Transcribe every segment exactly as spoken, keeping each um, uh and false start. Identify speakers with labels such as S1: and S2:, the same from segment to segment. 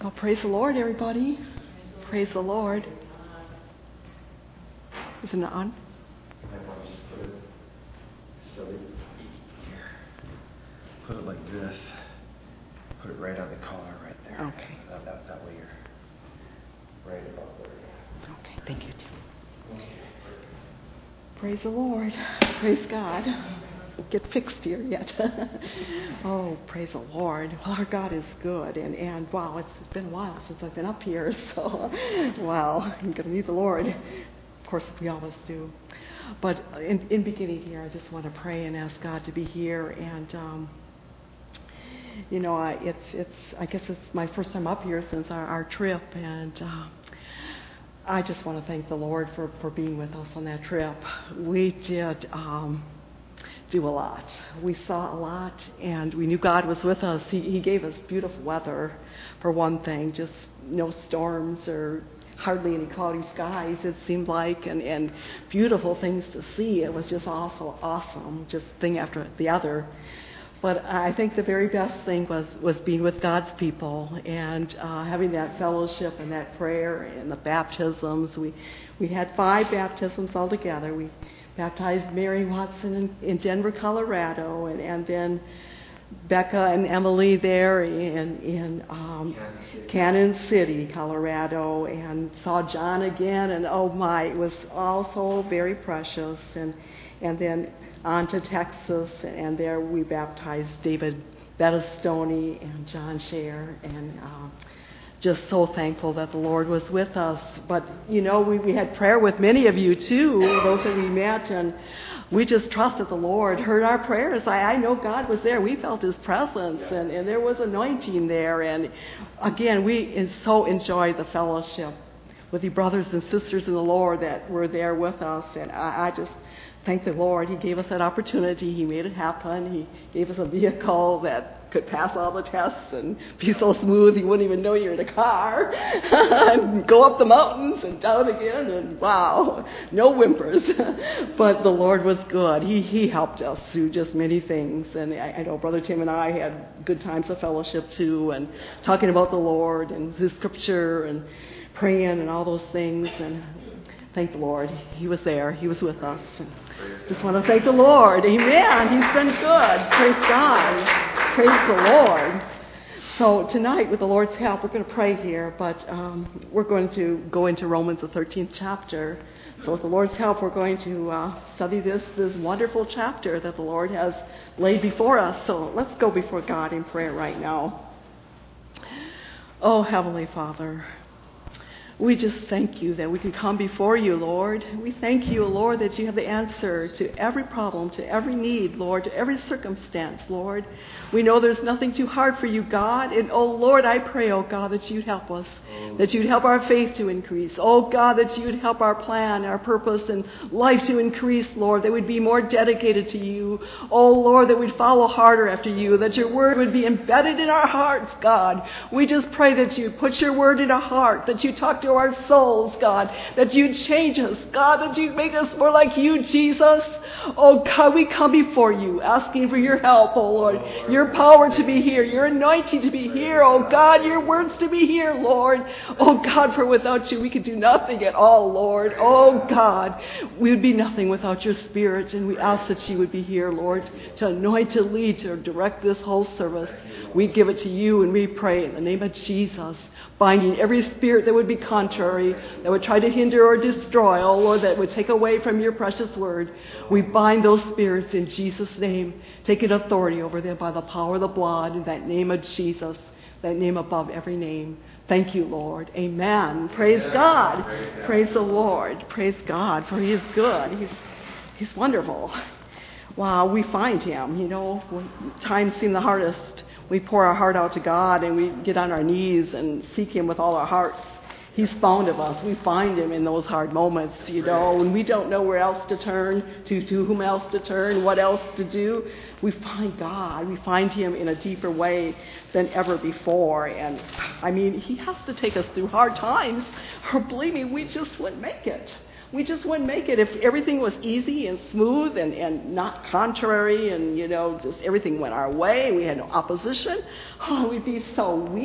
S1: Oh, praise the Lord, everybody. Praise the Lord. Isn't it on?
S2: I want to just put it so that here, put it like this. Put it right on the collar right there.
S1: Okay.
S2: That, that, that way you're right about there.
S1: Okay, thank you, Tim. Praise the Lord. Praise God. Get fixed here yet. Oh, praise the Lord. Well, our God is good. And, and wow, it's, it's been a while since I've been up here. So, wow, I'm going to need the Lord. Of course, we always do. But in, in beginning here, I just want to pray and ask God to be here. And, um, you know, I, it's, it's, I guess it's my first time up here since our, our trip. And uh, I just want to thank the Lord for, for being with us on that trip. We did... Um, do a lot. We saw a lot, and we knew God was with us. He, he gave us beautiful weather, for one thing, just no storms or hardly any cloudy skies, it seemed like, and, and beautiful things to see. It was just also awesome, just thing after the other. But I think the very best thing was, was being with God's people and uh, having that fellowship and that prayer and the baptisms. We, we had five baptisms altogether. We baptized Mary Watson in, in Denver, Colorado, and, and then Becca and Emily there in, in um, Cannon City, Colorado, and saw John again, and oh my, it was also very precious. And, and then on to Texas, and there we baptized David Bettistoni and John Scher, and uh, just so thankful that the Lord was with us. But, you know, we, we had prayer with many of you, too, those that we met, and we just trusted the Lord, heard our prayers. I, I know God was there. We felt His presence, and, and there was anointing there. And, again, we so enjoyed the fellowship with the brothers and sisters in the Lord that were there with us. And I, I just thank the Lord. He gave us that opportunity. He made it happen. He gave us a vehicle that could pass all the tests and be so smooth you wouldn't even know you're in a car. And go up the mountains and down again, and wow, no whimpers. But the Lord was good. He He helped us through just many things. And I, I know Brother Tim and I had good times of fellowship too, and talking about the Lord and His Scripture and praying and all those things. And thank the Lord. He was there. He was with us. And just want to thank the Lord. Amen. He's been good. Praise God. Praise the Lord. So tonight, with the Lord's help, we're going to pray here, but um, we're going to go into Romans, the thirteenth chapter. So with the Lord's help, we're going to uh, study this, this wonderful chapter that the Lord has laid before us. So let's go before God in prayer right now. Oh, Heavenly Father, we just thank you that we can come before you, Lord. We thank you, Lord, that you have the answer to every problem, to every need, Lord, to every circumstance, Lord. We know there's nothing too hard for you, God. And, oh, Lord, I pray, oh, God, that you'd help us, that you'd help our faith to increase. Oh, God, that you'd help our plan, our purpose, and life to increase, Lord, that we'd be more dedicated to you. Oh, Lord, that we'd follow harder after you, that your word would be embedded in our hearts, God. We just pray that you'd put your word in our heart, that you talk to our souls, God, that you'd change us, God, that you'd make us more like you, Jesus. Oh, God, we come before you asking for your help, oh, Lord, your power to be here, your anointing to be here, oh, God, your words to be here, Lord. Oh, God, for without you, we could do nothing at all, Lord. Oh, God, we would be nothing without your Spirit, and we ask that you would be here, Lord, to anoint, to lead, to direct this whole service. We give it to you, and we pray in the name of Jesus, binding every spirit that would be contrary, that would try to hinder or destroy, oh Lord, that would take away from your precious word. We bind those spirits in Jesus' name, taking authority over them by the power of the blood in that name of Jesus, that name above every name. Thank you, Lord. Amen. Praise God. Praise the Lord. Praise God, for He is good. He's, he's wonderful. Wow, we find Him, you know, when times seem the hardest. We pour our heart out to God, and we get on our knees and seek Him with all our hearts. He's found of us. We find Him in those hard moments, you know, when we don't know where else to turn, to, to whom else to turn, what else to do. We find God. We find Him in a deeper way than ever before. And, I mean, He has to take us through hard times, or believe me, we just wouldn't make it. We just wouldn't make it if everything was easy and smooth and, and not contrary and, you know, just everything went our way. We had no opposition. Oh, we'd be so weak.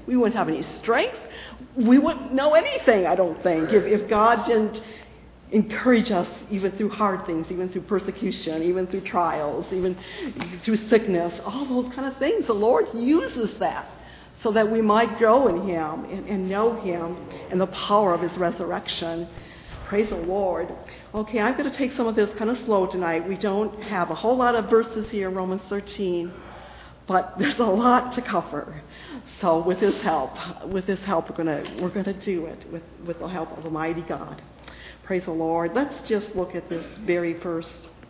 S1: We wouldn't have any strength. We wouldn't know anything, I don't think, if, if God didn't encourage us even through hard things, even through persecution, even through trials, even through sickness, all those kind of things. The Lord uses that so that we might grow in Him and, and know Him and the power of His resurrection. Praise the Lord. Okay, I'm going to take some of this kind of slow tonight. We don't have a whole lot of verses here in Romans thirteen, but there's a lot to cover. So with His help, with His help, we're going to we're going to do it with, with the help of Almighty God. Praise the Lord. Let's just look at this very first,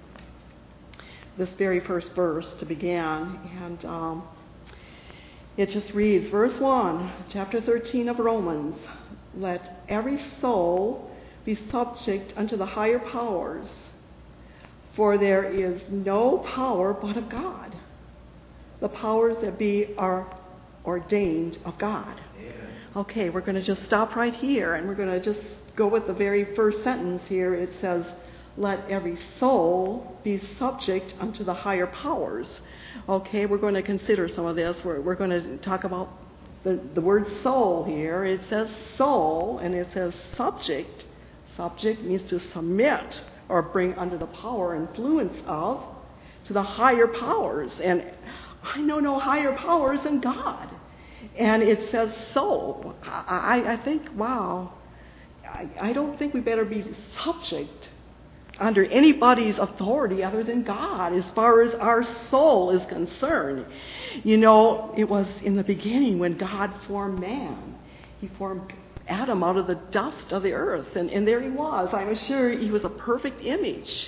S1: this very first verse to begin, and um, it just reads, verse one, chapter thirteen of Romans. Let every soul be subject unto the higher powers, for there is no power but of God. The powers that be are ordained of God. Yeah. Okay, we're going to just stop right here, and we're going to just go with the very first sentence here. It says, let every soul be subject unto the higher powers. Okay, we're going to consider some of this. We're, we're going to talk about the, the word soul here. It says soul, and it says subject. Subject means to submit or bring under the power and influence of to the higher powers. And I know no higher powers than God. And it says soul. I, I think, wow, I, I don't think we better be subject under anybody's authority other than God as far as our soul is concerned. You know, it was in the beginning when God formed man. He formed Adam out of the dust of the earth, and, and there he was. I'm sure he was a perfect image,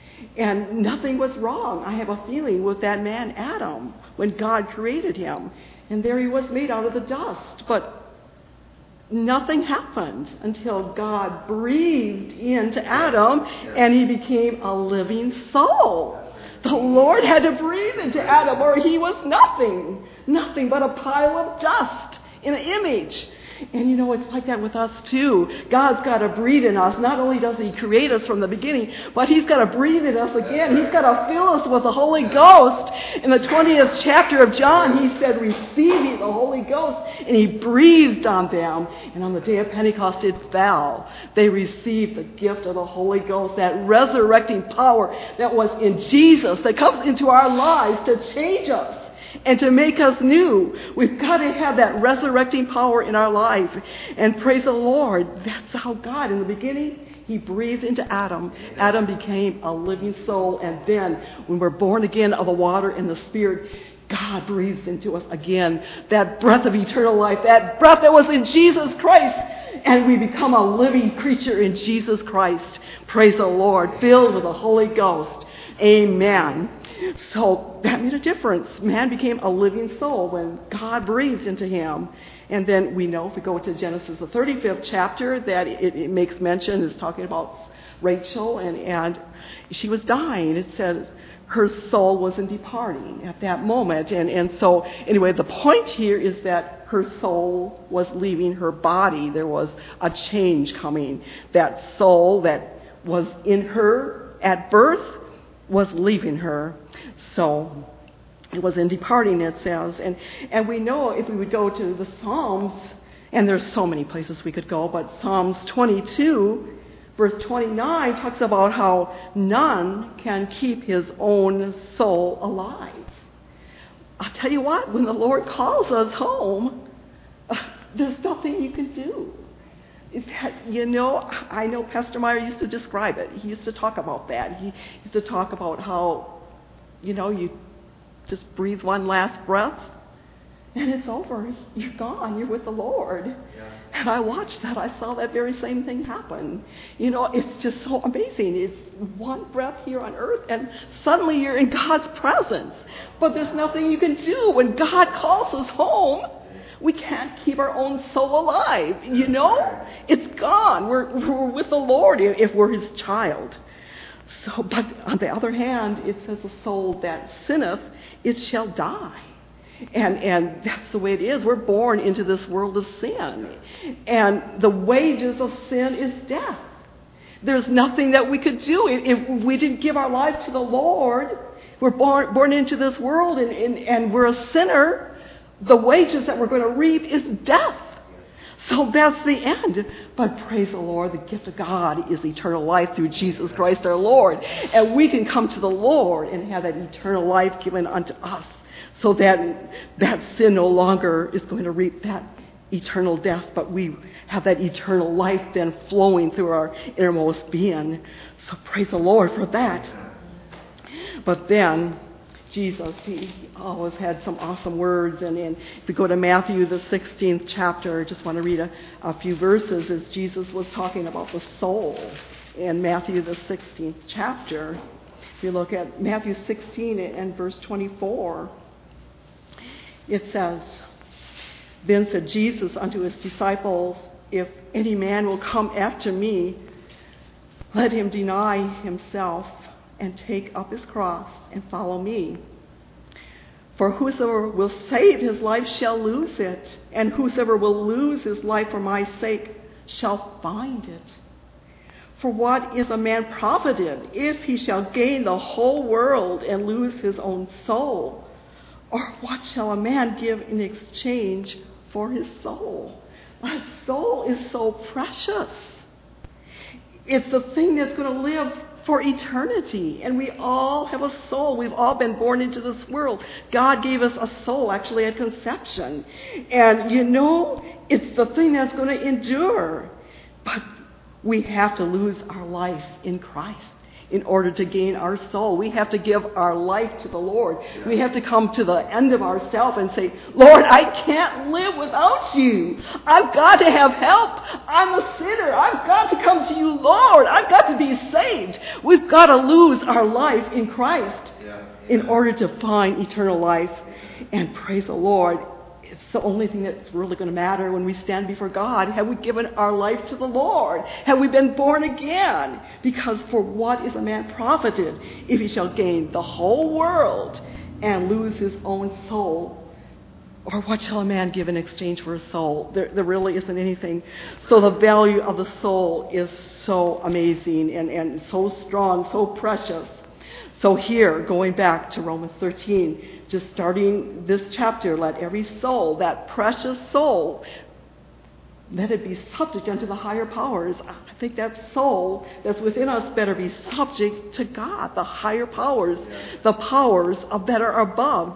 S1: and nothing was wrong. I have a feeling with that man Adam when God created him, and there he was made out of the dust, but nothing happened until God breathed into Adam and he became a living soul. The Lord had to breathe into Adam or he was nothing, nothing but a pile of dust in an image. And you know, it's like that with us too. God's got to breathe in us. Not only does He create us from the beginning, but He's got to breathe in us again. He's got to fill us with the Holy Ghost. In the twentieth chapter of John, He said, receive ye the Holy Ghost. And He breathed on them. And on the day of Pentecost, it fell. They received the gift of the Holy Ghost, that resurrecting power that was in Jesus, that comes into our lives to change us and to make us new. We've got to have that resurrecting power in our life. And praise the Lord, that's how God, in the beginning, He breathed into Adam. Adam became a living soul. And then, when we're born again of the water and the Spirit, God breathes into us again that breath of eternal life, that breath that was in Jesus Christ. And we become a living creature in Jesus Christ. Praise the Lord, filled with the Holy Ghost. Amen. So that made a difference. Man became a living soul when God breathed into him. And then we know, if we go to Genesis, the thirty-fifth chapter, that it, it makes mention, is talking about Rachel, and, and she was dying. It says her soul wasn't departing at that moment. And, and so, anyway, the point here is that her soul was leaving her body. There was a change coming. That soul that was in her at birth was leaving her. So it was in departing, it says. And and we know, if we would go to the Psalms, and there's so many places we could go, but Psalms twenty-two, verse twenty-nine, talks about how none can keep his own soul alive. I'll tell you what, when the Lord calls us home, there's nothing you can do. Is that, you know, I know Pastor Meyer used to describe it. He used to talk about that. He used to talk about how, you know, you just breathe one last breath and it's over. You're gone. You're with the Lord. Yeah. And I watched that. I saw that very same thing happen. You know, it's just so amazing. It's one breath here on earth and suddenly you're in God's presence. But there's nothing you can do. When God calls us home, we can't keep our own soul alive, you know? It's gone. We're, we're with the Lord if we're His child. So, but on the other hand, it says a soul that sinneth, it shall die. And and that's the way it is. We're born into this world of sin. And the wages of sin is death. There's nothing that we could do. If we didn't give our life to the Lord, we're born, born into this world and, and, and we're a sinner, the wages that we're going to reap is death. So that's the end. But praise the Lord, the gift of God is eternal life through Jesus Christ our Lord. And we can come to the Lord and have that eternal life given unto us, so that that sin no longer is going to reap that eternal death, but we have that eternal life then flowing through our innermost being. So praise the Lord for that. But then Jesus, he always had some awesome words. And, and if we go to Matthew, the sixteenth chapter, I just want to read a, a few verses as Jesus was talking about the soul in Matthew, the sixteenth chapter. If you look at Matthew sixteen and verse twenty-four, it says, "Then said Jesus unto his disciples, If any man will come after me, let him deny himself and take up his cross and follow me. For whosoever will save his life shall lose it, and whosoever will lose his life for my sake shall find it. For what is a man profited if he shall gain the whole world and lose his own soul? Or what shall a man give in exchange for his soul?" Our soul is so precious. It's the thing that's going to live for eternity. And we all have a soul. We've all been born into this world. God gave us a soul actually at conception. And you know, it's the thing that's going to endure. But we have to lose our life in Christ in order to gain our soul. We have to give our life to the Lord. We have to come to the end of ourselves and say, "Lord, I can't live without you. I've got to have help. I'm a sinner. I've got to come to you, Lord. I've got to be saved." We've got to lose our life in Christ in order to find eternal life. And praise the Lord, it's the only thing that's really going to matter when we stand before God. Have we given our life to the Lord? Have we been born again? Because for what is a man profited if he shall gain the whole world and lose his own soul? Or what shall a man give in exchange for his soul? There, there really isn't anything. So the value of the soul is so amazing and, and so strong, so precious. So here, going back to Romans thirteen, just starting this chapter, let every soul, that precious soul, let it be subject unto the higher powers. I think that soul that's within us better be subject to God, the higher powers, the powers of that are above.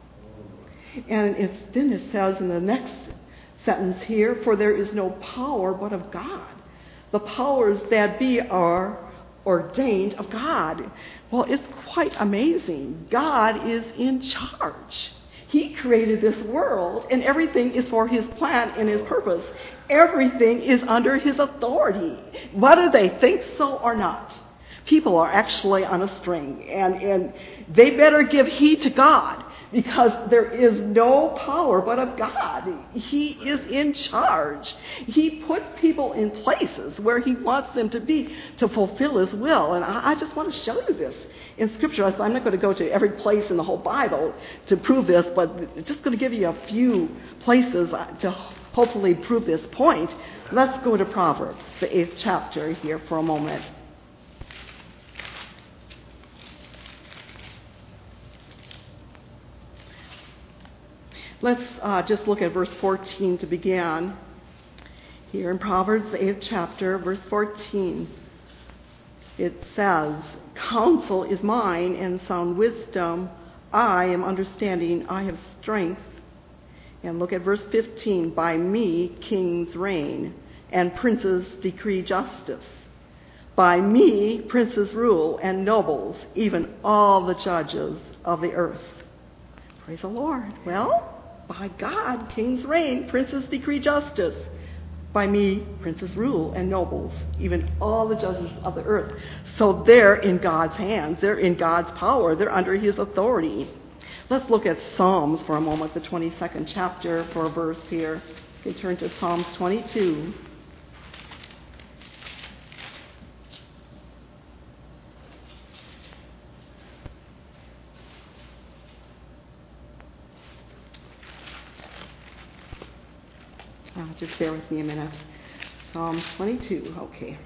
S1: And it's, then it says in the next sentence here, "For there is no power but of God. The powers that be are ordained of God." Well, it's quite amazing. God is in charge. He created this world, and everything is for his plan and his purpose. Everything is under his authority, whether they think so or not. People are actually on a string, and, and they better give heed to God, because there is no power but of God. He is in charge. He puts people in places where he wants them to be to fulfill his will. And I, I just want to show you this in Scripture. So I'm not going to go to every place in the whole Bible to prove this, but just going to give you a few places to hopefully prove this point. Let's go to Proverbs, the eighth chapter here for a moment. Let's uh, just look at verse fourteen to begin. Here in Proverbs, the eighth chapter, verse fourteen, it says, "Counsel is mine and sound wisdom. I am understanding, I have strength." And look at verse fifteen. "By me kings reign, and princes decree justice. By me princes rule, and nobles, even all the judges of the earth." Praise the Lord. Well, by God, kings reign, princes decree justice. By me, princes rule, and nobles, even all the judges of the earth. So they're in God's hands. They're in God's power. They're under his authority. Let's look at Psalms for a moment, the twenty-second chapter for a verse here. You can turn to Psalms twenty-two. Oh, just bear with me a minute. Psalm twenty-two, okay.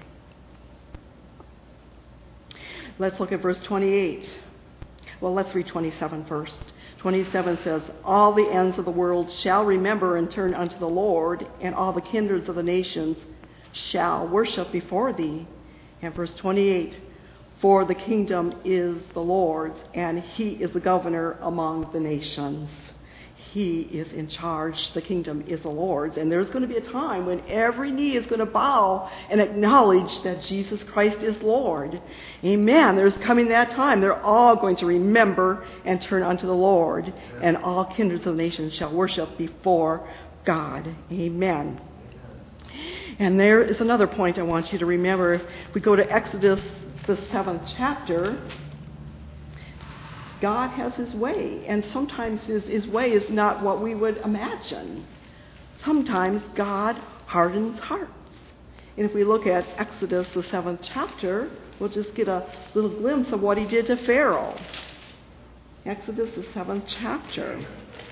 S1: Let's look at verse twenty-eight. Well, let's read twenty-seven first. twenty-seven says, all the ends of the world shall remember and turn unto the Lord, and all the kindreds of the nations shall worship before thee. And verse twenty-eight, for the kingdom is the Lord's, and he is the governor among the nations. He is in charge. The kingdom is the Lord's. And there's going to be a time when every knee is going to bow and acknowledge that Jesus Christ is Lord. Amen. There's coming that time. They're all going to remember and turn unto the Lord. And all kindreds of the nations shall worship before God. Amen. And there is another point I want you to remember. If we go to Exodus, the seventh chapter, God has his way, and sometimes his, his way is not what we would imagine. Sometimes God hardens hearts. And if we look at Exodus, the seventh chapter, we'll just get a little glimpse of what he did to Pharaoh. Exodus, the seventh chapter.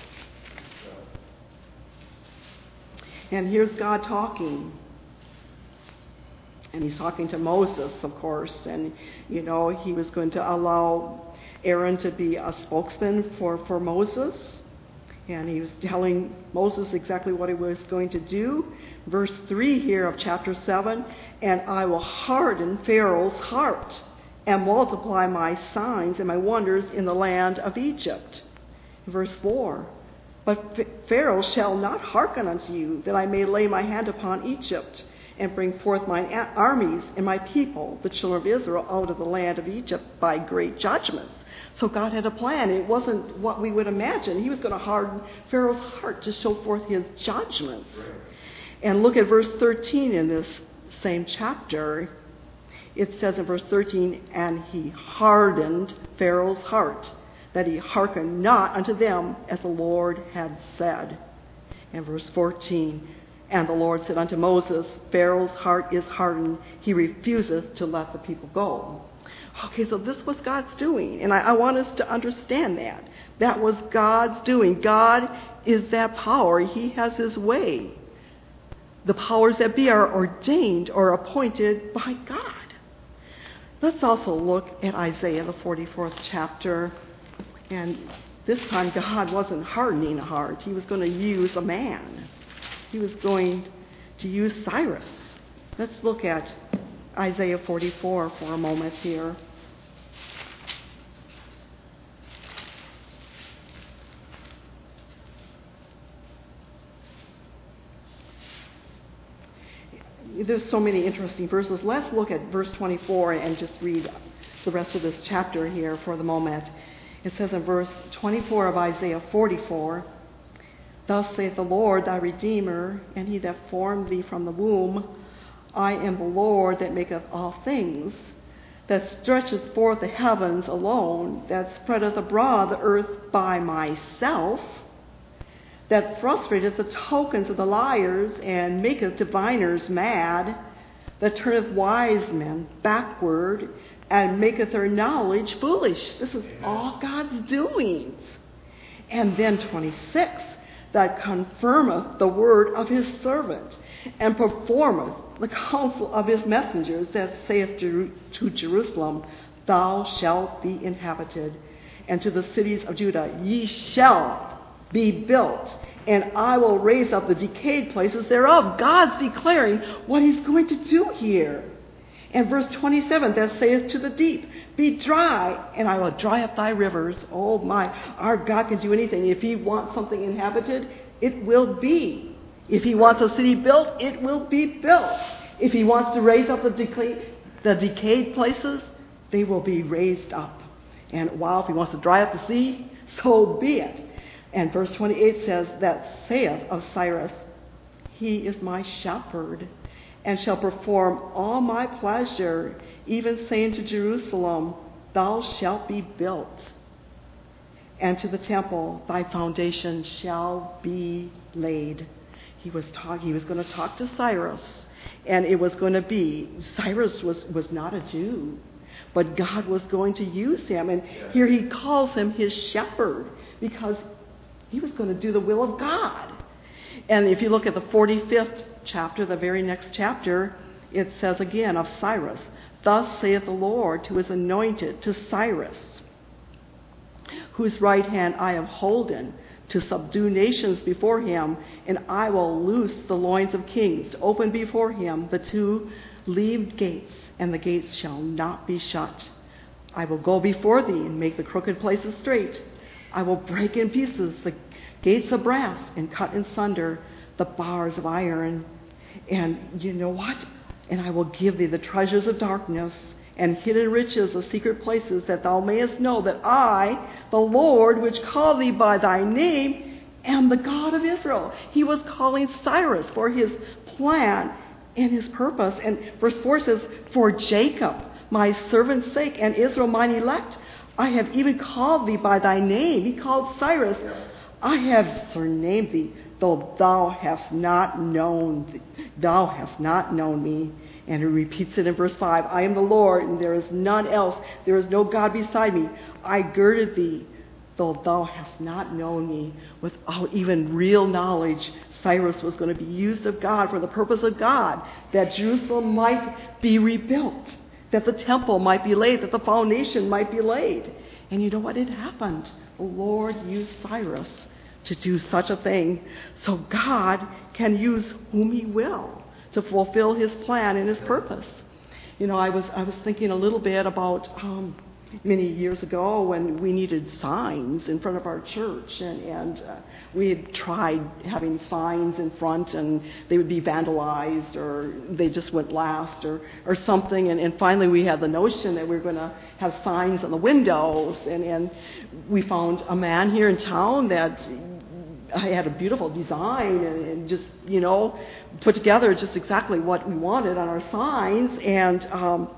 S1: And here's God talking. And he's talking to Moses, of course, and, you know, he was going to allow Aaron to be a spokesman for, for Moses. And he was telling Moses exactly what he was going to do. Verse three here of chapter seven, and I will harden Pharaoh's heart and multiply my signs and my wonders in the land of Egypt. Verse four, but Pharaoh shall not hearken unto you, that I may lay my hand upon Egypt and bring forth mine armies and my people, the children of Israel, out of the land of Egypt by great judgments. So God had a plan. It wasn't what we would imagine. He was going to harden Pharaoh's heart to show forth his judgments. And look at verse thirteen in this same chapter. It says in verse thirteen, and he hardened Pharaoh's heart, that he hearkened not unto them as the Lord had said. And verse fourteen, and the Lord said unto Moses, Pharaoh's heart is hardened, he refuseth to let the people go. Okay, so this was God's doing, and I, I want us to understand that. That was God's doing. God is that power. He has his way. The powers that be are ordained or appointed by God. Let's also look at Isaiah, the forty-fourth chapter. And this time God wasn't hardening a heart. He was going to use a man. He was going to use Cyrus. Let's look at Isaiah forty-four for a moment here. There's so many interesting verses. Let's look at verse twenty-four and just read the rest of this chapter here for the moment. It says in verse twenty-four of Isaiah forty-four, thus saith the Lord thy Redeemer, and he that formed thee from the womb, I am the Lord that maketh all things, that stretcheth forth the heavens alone, that spreadeth abroad the earth by myself, that frustrateth the tokens of the liars, and maketh diviners mad, that turneth wise men backward, and maketh their knowledge foolish. This is all God's doings. And then twenty-six, that confirmeth the word of his servant, and performeth the counsel of his messengers, that saith to Jerusalem, thou shalt be inhabited, and to the cities of Judah, ye shall be built, and I will raise up the decayed places thereof. God's declaring what he's going to do here. And verse twenty-seven, that saith to the deep, be dry, and I will dry up thy rivers. Oh my, our God can do anything. If he wants something inhabited, it will be. If he wants a city built, it will be built. If he wants to raise up the decayed, the decayed places, they will be raised up. And while if he wants to dry up the sea, so be it. And verse twenty-eight says, that saith of Cyrus, he is my shepherd, and shall perform all my pleasure, even saying to Jerusalem, thou shalt be built, and to the temple thy foundation shall be laid. He was talk, he was going to talk to Cyrus, and it was going to be, Cyrus was, was not a Jew, but God was going to use him. And here he calls him his shepherd, because he was going to do the will of God. And if you look at the forty-fifth chapter, the very next chapter, it says again of Cyrus, thus saith the Lord to his anointed, to Cyrus, whose right hand I have holden, to subdue nations before him, and I will loose the loins of kings, to open before him the two-leaved gates, and the gates shall not be shut. I will go before thee and make the crooked places straight. I will break in pieces the gates of brass and cut in sunder the bars of iron. And you know what? And I will give thee the treasures of darkness and hidden riches of secret places, that thou mayest know that I, the Lord, which call thee by thy name, am the God of Israel. He was calling Cyrus for his plan and his purpose. And verse four says, for Jacob, my servant's sake, and Israel, mine elect, I have even called thee by thy name. He called Cyrus, I have surnamed thee, though thou hast not known, thou hast not known me. And he repeats it in verse five. I am the Lord, and there is none else. There is no God beside me. I girded thee, though thou hast not known me. Without even real knowledge, Cyrus was going to be used of God for the purpose of God, that Jerusalem might be rebuilt, that the temple might be laid, that the foundation might be laid. And you know what? It happened. The Lord used Cyrus to do such a thing. So God can use whom he will to fulfill his plan and his purpose. You know, I was I was thinking a little bit about um, many years ago when we needed signs in front of our church, and, and uh, we had tried having signs in front, and they would be vandalized, or they just went last, or, or something. And, and finally we had the notion that we were going to have signs on the windows, and, and we found a man here in town that I had a beautiful design and, and just, you know, put together just exactly what we wanted on our signs. And um,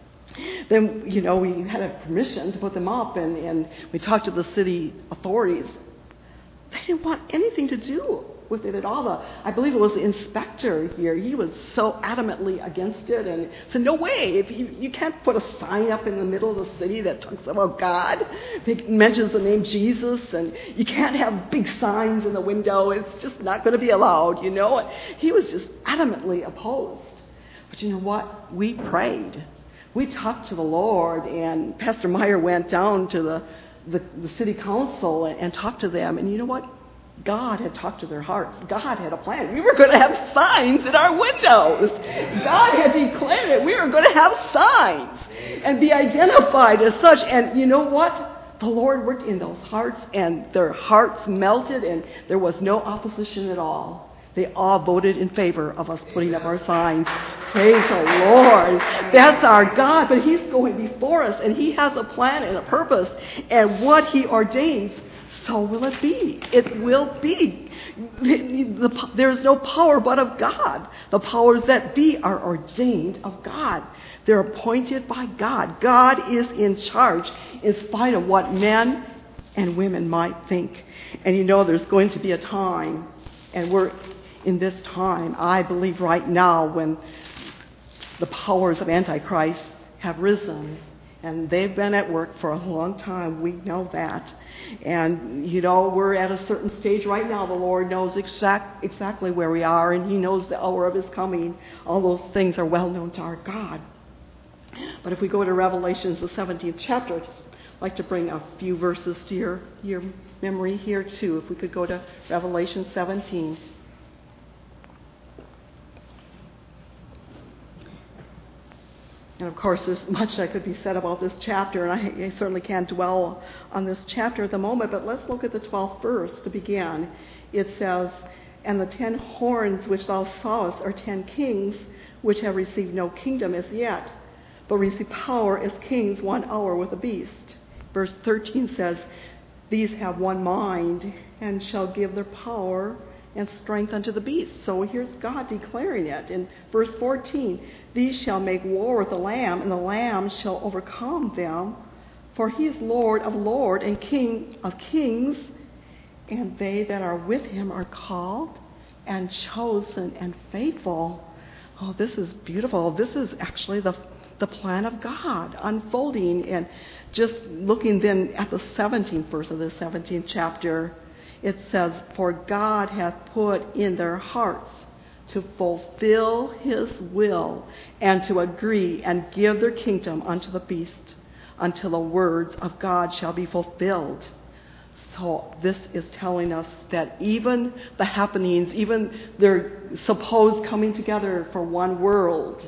S1: then, you know, we had a permission to put them up, and, and we talked to the city authorities. They didn't want anything to do with it at all. The, I believe it was the inspector here. He was so adamantly against it and said, no way, if you, you can't put a sign up in the middle of the city that talks about God, that mentions the name Jesus, and you can't have big signs in the window. It's just not going to be allowed, you know. And he was just adamantly opposed. But you know what? We prayed. We talked to the Lord, and Pastor Meyer went down to the, the, the city council and, and talked to them. And you know what? God had talked to their hearts. God had a plan. We were going to have signs in our windows. God had declared it. We were going to have signs and be identified as such. And you know what? The Lord worked in those hearts, and their hearts melted, and there was no opposition at all. They all voted in favor of us putting up our signs. Praise the Lord. That's our God, but he's going before us, and he has a plan and a purpose, and what he ordains, so will it be. It will be. There is no power but of God. The powers that be are ordained of God. They're appointed by God. God is in charge in spite of what men and women might think. And you know, there's going to be a time, and we're in this time, I believe right now, when the powers of Antichrist have risen. And they've been at work for a long time. We know that. And, you know, we're at a certain stage right now. The Lord knows exact, exactly where we are, and he knows the hour of his coming. All those things are well known to our God. But if we go to Revelation, the seventeenth chapter, I'd just like to bring a few verses to your, your memory here, too. If we could go to Revelation seventeen. And of course, there's much that could be said about this chapter, and I, I certainly can't dwell on this chapter at the moment, but let's look at the twelfth verse to begin. It says, and the ten horns which thou sawest are ten kings, which have received no kingdom as yet, but receive power as kings one hour with the beast. Verse thirteen says, these have one mind, and shall give their power and strength unto the beast. So here's God declaring it. In verse fourteen, these shall make war with the Lamb, and the Lamb shall overcome them, for he is Lord of lords and King of kings, and they that are with him are called and chosen and faithful. Oh, this is beautiful. This is actually the the plan of God unfolding. And just looking then at the seventeenth verse of the seventeenth chapter, it says, for God hath put in their hearts to fulfill his will, and to agree and give their kingdom unto the beast, until the words of God shall be fulfilled. So this is telling us that even the happenings, even their supposed coming together for one world,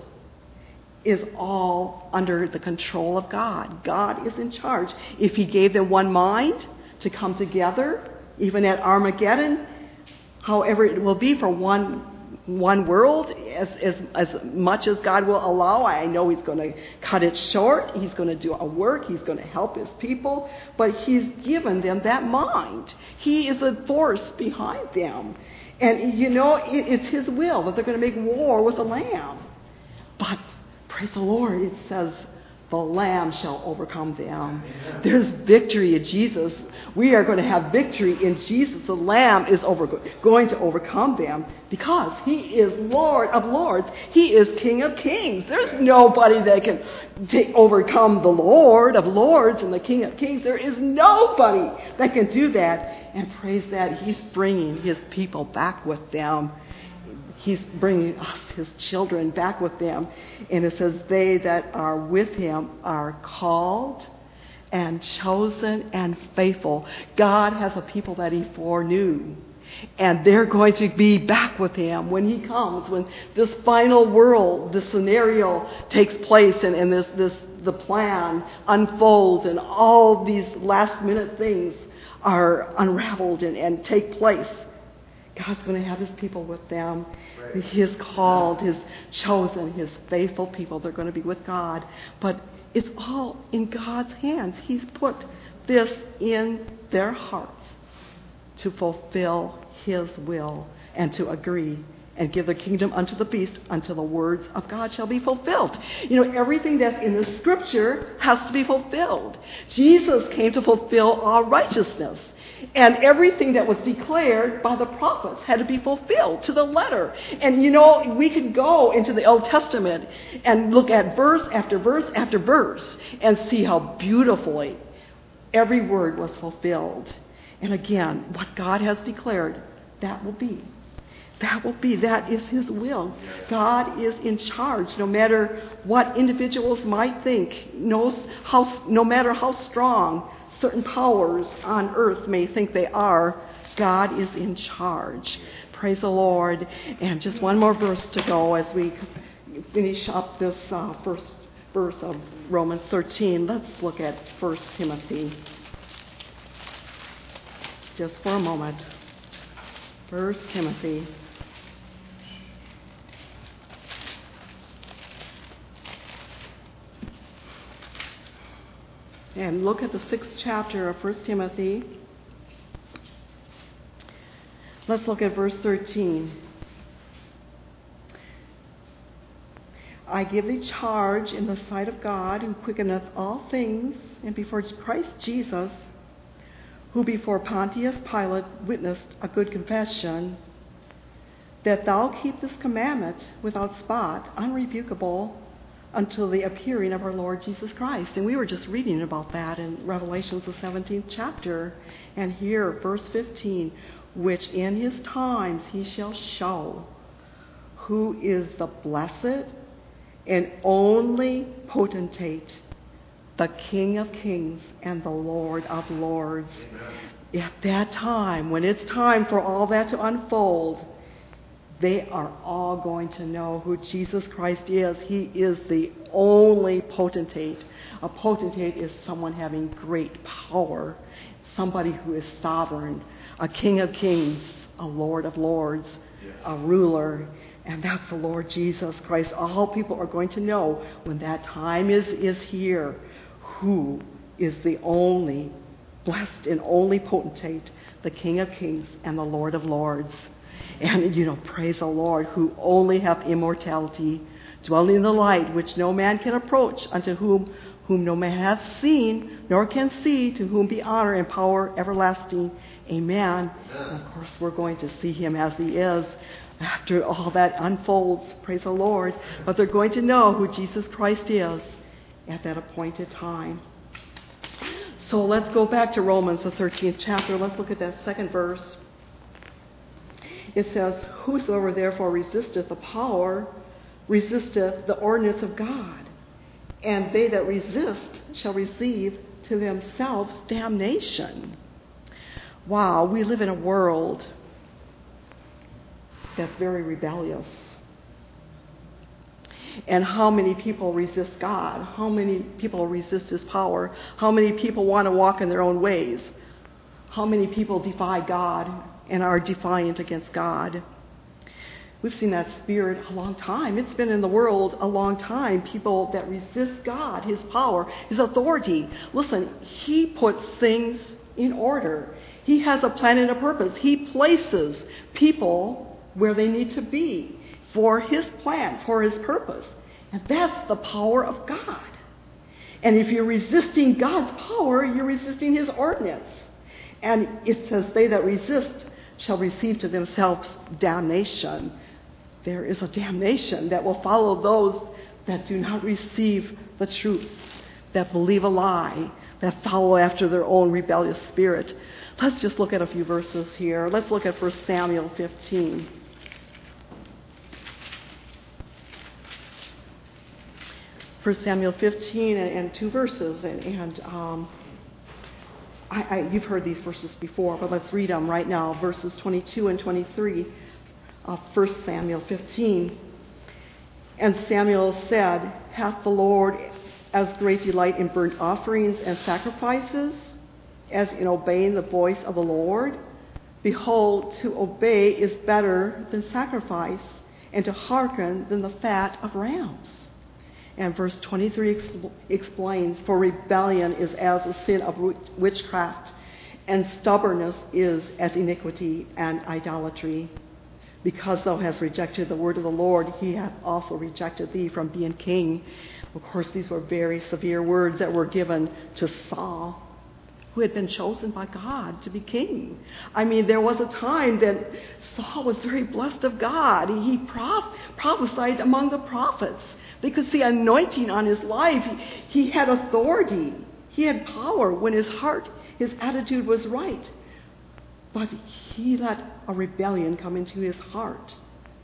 S1: is all under the control of God. God is in charge. If he gave them one mind to come together, even at Armageddon, however it will be for one one world, as, as, as much as God will allow, I know he's going to cut it short. He's going to do a work. He's going to help his people. But he's given them that mind. He is a force behind them. And, you know, it, it's his will that they're going to make war with the Lamb. But, praise the Lord, it says, the Lamb shall overcome them. There's victory in Jesus. We are going to have victory in Jesus. The Lamb is over, going to overcome them because he is Lord of Lords. He is King of Kings. There's nobody that can t- overcome the Lord of Lords and the King of Kings. There is nobody that can do that. And praise that he's bringing his people back with them. He's bringing us, his children, back with them. And it says, they that are with him are called and chosen and faithful. God has a people that he foreknew. And they're going to be back with him when he comes, when this final world, this scenario takes place and, and this, this the plan unfolds and all these last minute things are unraveled and, and take place. God's going to have his people with them. Right. His called, his chosen, his faithful people. They're going to be with God. But it's all in God's hands. He's put this in their hearts to fulfill his will and to agree and give the kingdom unto the beast until the words of God shall be fulfilled. You know, everything that's in the scripture has to be fulfilled. Jesus came to fulfill all righteousness. And everything that was declared by the prophets had to be fulfilled to the letter. And you know, we could go into the Old Testament and look at verse after verse after verse and see how beautifully every word was fulfilled. And again, what God has declared, that will be. That will be. That is his will. God is in charge. No matter what individuals might think, knows how, no matter how strong certain powers on earth may think they are, God is in charge. Praise the Lord. And just one more verse to go as we finish up this uh, first verse of Romans thirteen. Let's look at First Timothy. Just for a moment. First Timothy. And look at the sixth chapter of First Timothy. Let's look at verse thirteen. I give thee charge in the sight of God, who quickeneth all things, and before Christ Jesus, who before Pontius Pilate witnessed a good confession, that thou keep this commandment without spot, unrebukable, until the appearing of our Lord Jesus Christ. And we were just reading about that in Revelations, the seventeenth chapter. And here, verse fifteen, which in his times he shall show who is the blessed and only potentate, the King of kings and the Lord of lords. Amen. At that time, when it's time for all that to unfold, they are all going to know who Jesus Christ is. He is the only potentate. A potentate is someone having great power, somebody who is sovereign, a King of kings, a Lord of lords, yes. A ruler, and that's the Lord Jesus Christ. All people are going to know when that time is, is here who is the only blessed and only potentate, the King of kings and the Lord of lords. And, you know, praise the Lord, who only hath immortality, dwelling in the light, which no man can approach, unto whom whom no man hath seen, nor can see, to whom be honor and power everlasting. Amen. And of course, we're going to see him as he is after all that unfolds. Praise the Lord. But they're going to know who Jesus Christ is at that appointed time. So let's go back to Romans, the thirteenth chapter. Let's look at that second verse. It says, whosoever therefore resisteth the power, resisteth the ordinance of God. And they that resist shall receive to themselves damnation. Wow, we live in a world that's very rebellious. And how many people resist God? How many people resist His power? How many people want to walk in their own ways? How many people defy God and are defiant against God? We've seen that spirit a long time. It's been in the world a long time. People that resist God, His power, His authority. Listen, He puts things in order. He has a plan and a purpose. He places people where they need to be for His plan, for His purpose. And that's the power of God. And if you're resisting God's power, you're resisting His ordinance. And it says, they that resist shall receive to themselves damnation. There is a damnation that will follow those that do not receive the truth, that believe a lie, that follow after their own rebellious spirit. Let's just look at a few verses here. Let's look at First Samuel fifteen. First Samuel fifteen and, and two verses. And, and um, I, I, you've heard these verses before, but let's read them right now. Verses twenty-two and twenty-three of First Samuel fifteen. And Samuel said, hath the Lord as great delight in burnt offerings and sacrifices as in obeying the voice of the Lord? Behold, to obey is better than sacrifice, and to hearken than the fat of rams. And verse twenty-three ex- explains, for rebellion is as the sin of witchcraft, and stubbornness is as iniquity and idolatry. Because thou hast rejected the word of the Lord, He hath also rejected thee from being king. Of course, these were very severe words that were given to Saul, who had been chosen by God to be king. I mean, there was a time that Saul was very blessed of God. He prof- prophesied among the prophets. They could see anointing on his life. He, he had authority. He had power when his heart, his attitude was right. But he let a rebellion come into his heart.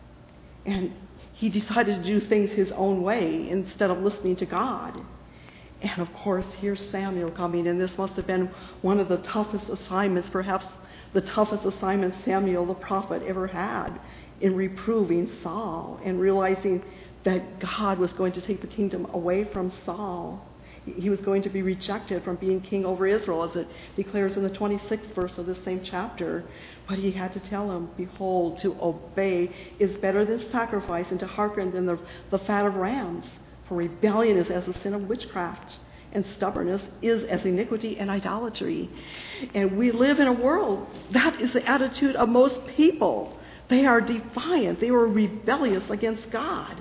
S1: And he decided to do things his own way instead of listening to God. And of course, here's Samuel coming, and this must have been one of the toughest assignments, perhaps the toughest assignment Samuel the prophet ever had, in reproving Saul and realizing that God was going to take the kingdom away from Saul. He was going to be rejected from being king over Israel, as it declares in the twenty-sixth verse of this same chapter. But he had to tell him, behold, to obey is better than sacrifice, and to hearken than the, the fat of rams. For rebellion is as the sin of witchcraft, and stubbornness is as iniquity and idolatry. And we live in a world, that is the attitude of most people. They are defiant. They are rebellious against God.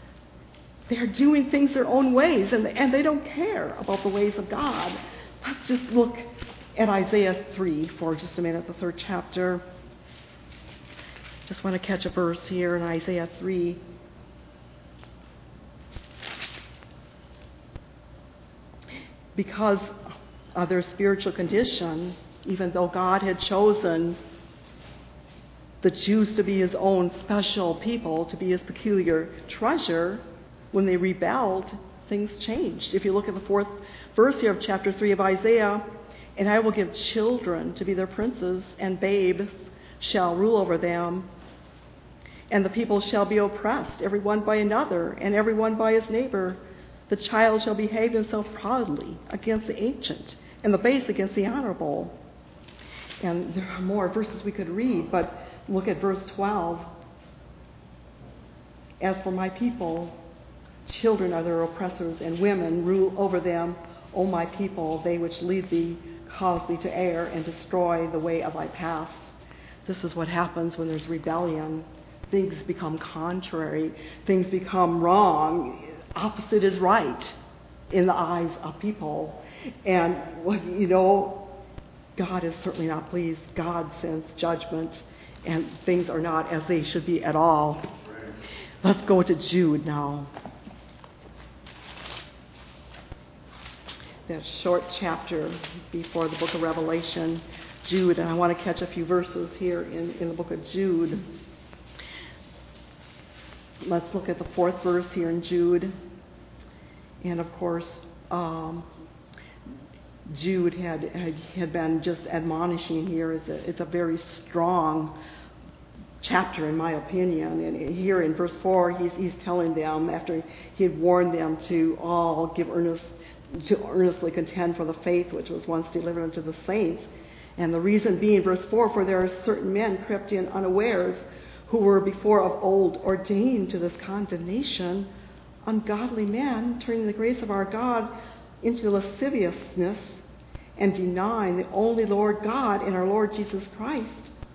S1: They are doing things their own ways, and, and they don't care about the ways of God. Let's just look at Isaiah three for just a minute, the third chapter. Just want to catch a verse here in Isaiah three. Because of their spiritual condition, even though God had chosen the Jews to be His own special people, to be His peculiar treasure, when they rebelled, things changed. If you look at the fourth verse here of chapter three of Isaiah, and I will give children to be their princes, and babes shall rule over them, and the people shall be oppressed, every one by another, and every one by his neighbor. The child shall behave himself proudly against the ancient, and the base against the honorable. And there are more verses we could read, but look at verse twelve. As for my people, children are their oppressors, and women rule over them. O my people, they which lead thee cause thee to err, and destroy the way of thy paths. This is what happens when there's rebellion. Things become contrary. Things become wrong. Opposite is right in the eyes of people. And, you know, God is certainly not pleased. God sends judgment, and things are not as they should be at all. Let's go to Jude now. That short chapter before the book of Revelation, Jude, and I want to catch a few verses here in, in the book of Jude. Let's look at the fourth verse here in Jude. And of course, um, Jude had, had, had been just admonishing here. It's a, it's a very strong chapter, in my opinion. And here in verse four, he's, he's telling them, after he had warned them to all give earnest, to earnestly contend for the faith which was once delivered unto the saints. And the reason being, verse four, for there are certain men crept in unawares, who were before of old ordained to this condemnation, ungodly men, turning the grace of our God into lasciviousness, and denying the only Lord God and our Lord Jesus Christ.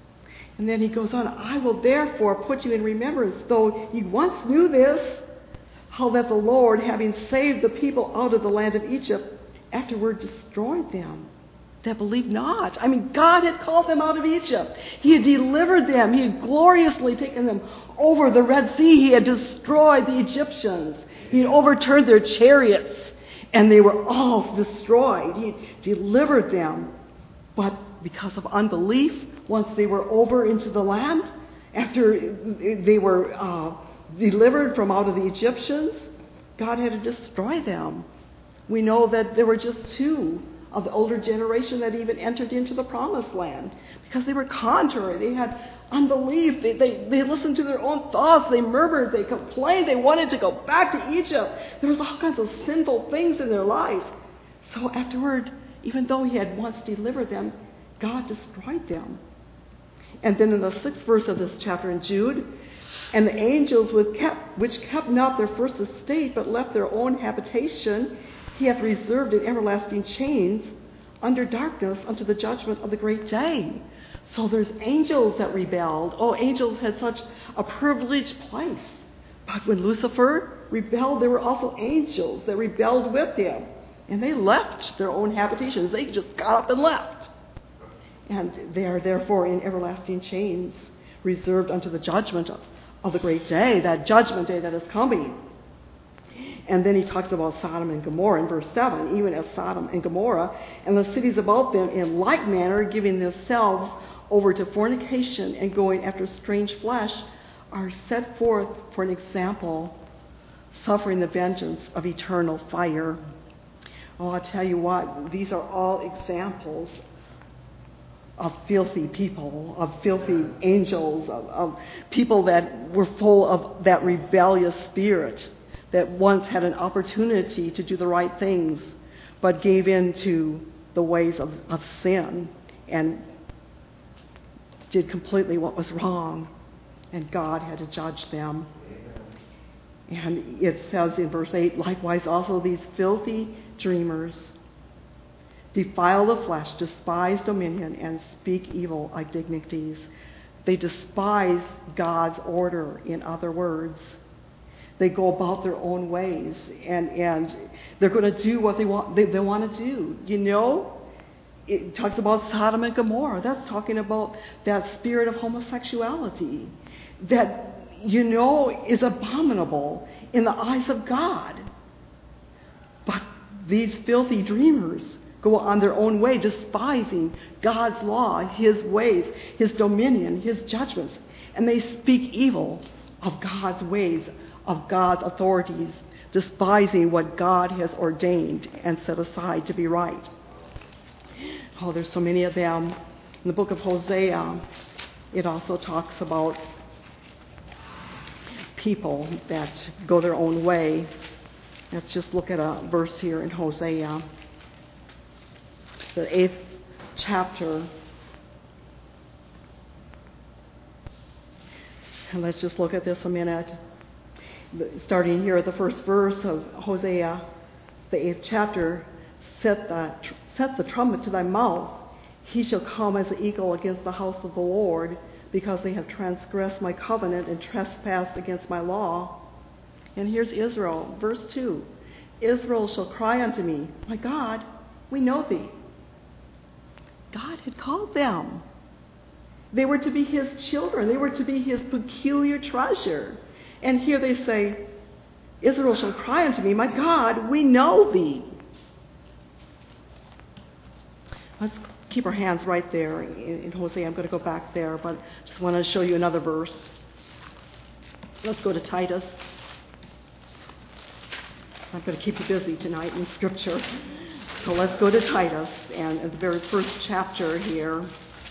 S1: And then he goes on, I will therefore put you in remembrance, though you once knew this, how that the Lord, having saved the people out of the land of Egypt, afterward destroyed them that believed not. I mean, God had called them out of Egypt. He had delivered them. He had gloriously taken them over the Red Sea. He had destroyed the Egyptians. He had overturned their chariots, and they were all destroyed. He delivered them. But because of unbelief, once they were over into the land, after they were uh, delivered from out of the Egyptians, God had to destroy them. We know that there were just two of the older generation that even entered into the promised land because they were contrary. They had unbelief. They, they, they listened to their own thoughts. They murmured. They complained. They wanted to go back to Egypt. There was all kinds of sinful things in their life. So afterward, even though he had once delivered them, God destroyed them. And then in the sixth verse of this chapter in Jude, and the angels which kept, which kept not their first estate, but left their own habitation, he hath reserved in everlasting chains under darkness unto the judgment of the great day. So there's angels that rebelled. Oh, angels had such a privileged place. But when Lucifer rebelled, there were also angels that rebelled with him. And they left their own habitations. They just got up and left. And they are therefore in everlasting chains, reserved unto the judgment of, of the great day, that judgment day that is coming. And then he talks about Sodom and Gomorrah in verse seven, even as Sodom and Gomorrah and the cities about them in like manner, giving themselves over to fornication and going after strange flesh, are set forth for an example, suffering the vengeance of eternal fire. Oh, I'll tell you what, these are all examples of filthy people, of filthy angels, of, of people that were full of that rebellious spirit, that once had an opportunity to do the right things, but gave in to the ways of, of sin and did completely what was wrong, and God had to judge them. And it says in verse eight, likewise also these filthy dreamers defile the flesh, despise dominion, and speak evil of dignities. They despise God's order, in other words. They go about their own ways, and, and they're going to do what they want they, they want to do. You know, it talks about Sodom and Gomorrah. That's talking about that spirit of homosexuality that, you know, is abominable in the eyes of God. But these filthy dreamers go on their own way, despising God's law, his ways, his dominion, his judgments, and they speak evil of God's ways, of God's authorities, despising what God has ordained and set aside to be right. Oh, there's so many of them. In the book of Hosea, it also talks about people that go their own way. Let's just look at a verse here in Hosea, the eighth chapter. And let's just look at this a minute. Starting here at the first verse of Hosea, the eighth chapter, set the, set the trumpet to thy mouth. He shall come as an eagle against the house of the Lord, because they have transgressed my covenant and trespassed against my law. And here's Israel, verse two. Israel shall cry unto me, my God, we know thee. God had called them. They were to be his children. They were to be his peculiar treasure. And here they say, Israel shall cry unto me, my God, we know thee. Let's keep our hands right there in, in Hosea. I'm going to go back there, but just want to show you another verse. Let's go to Titus. I'm going to keep you busy tonight in Scripture. So let's go to Titus, and in the very first chapter here,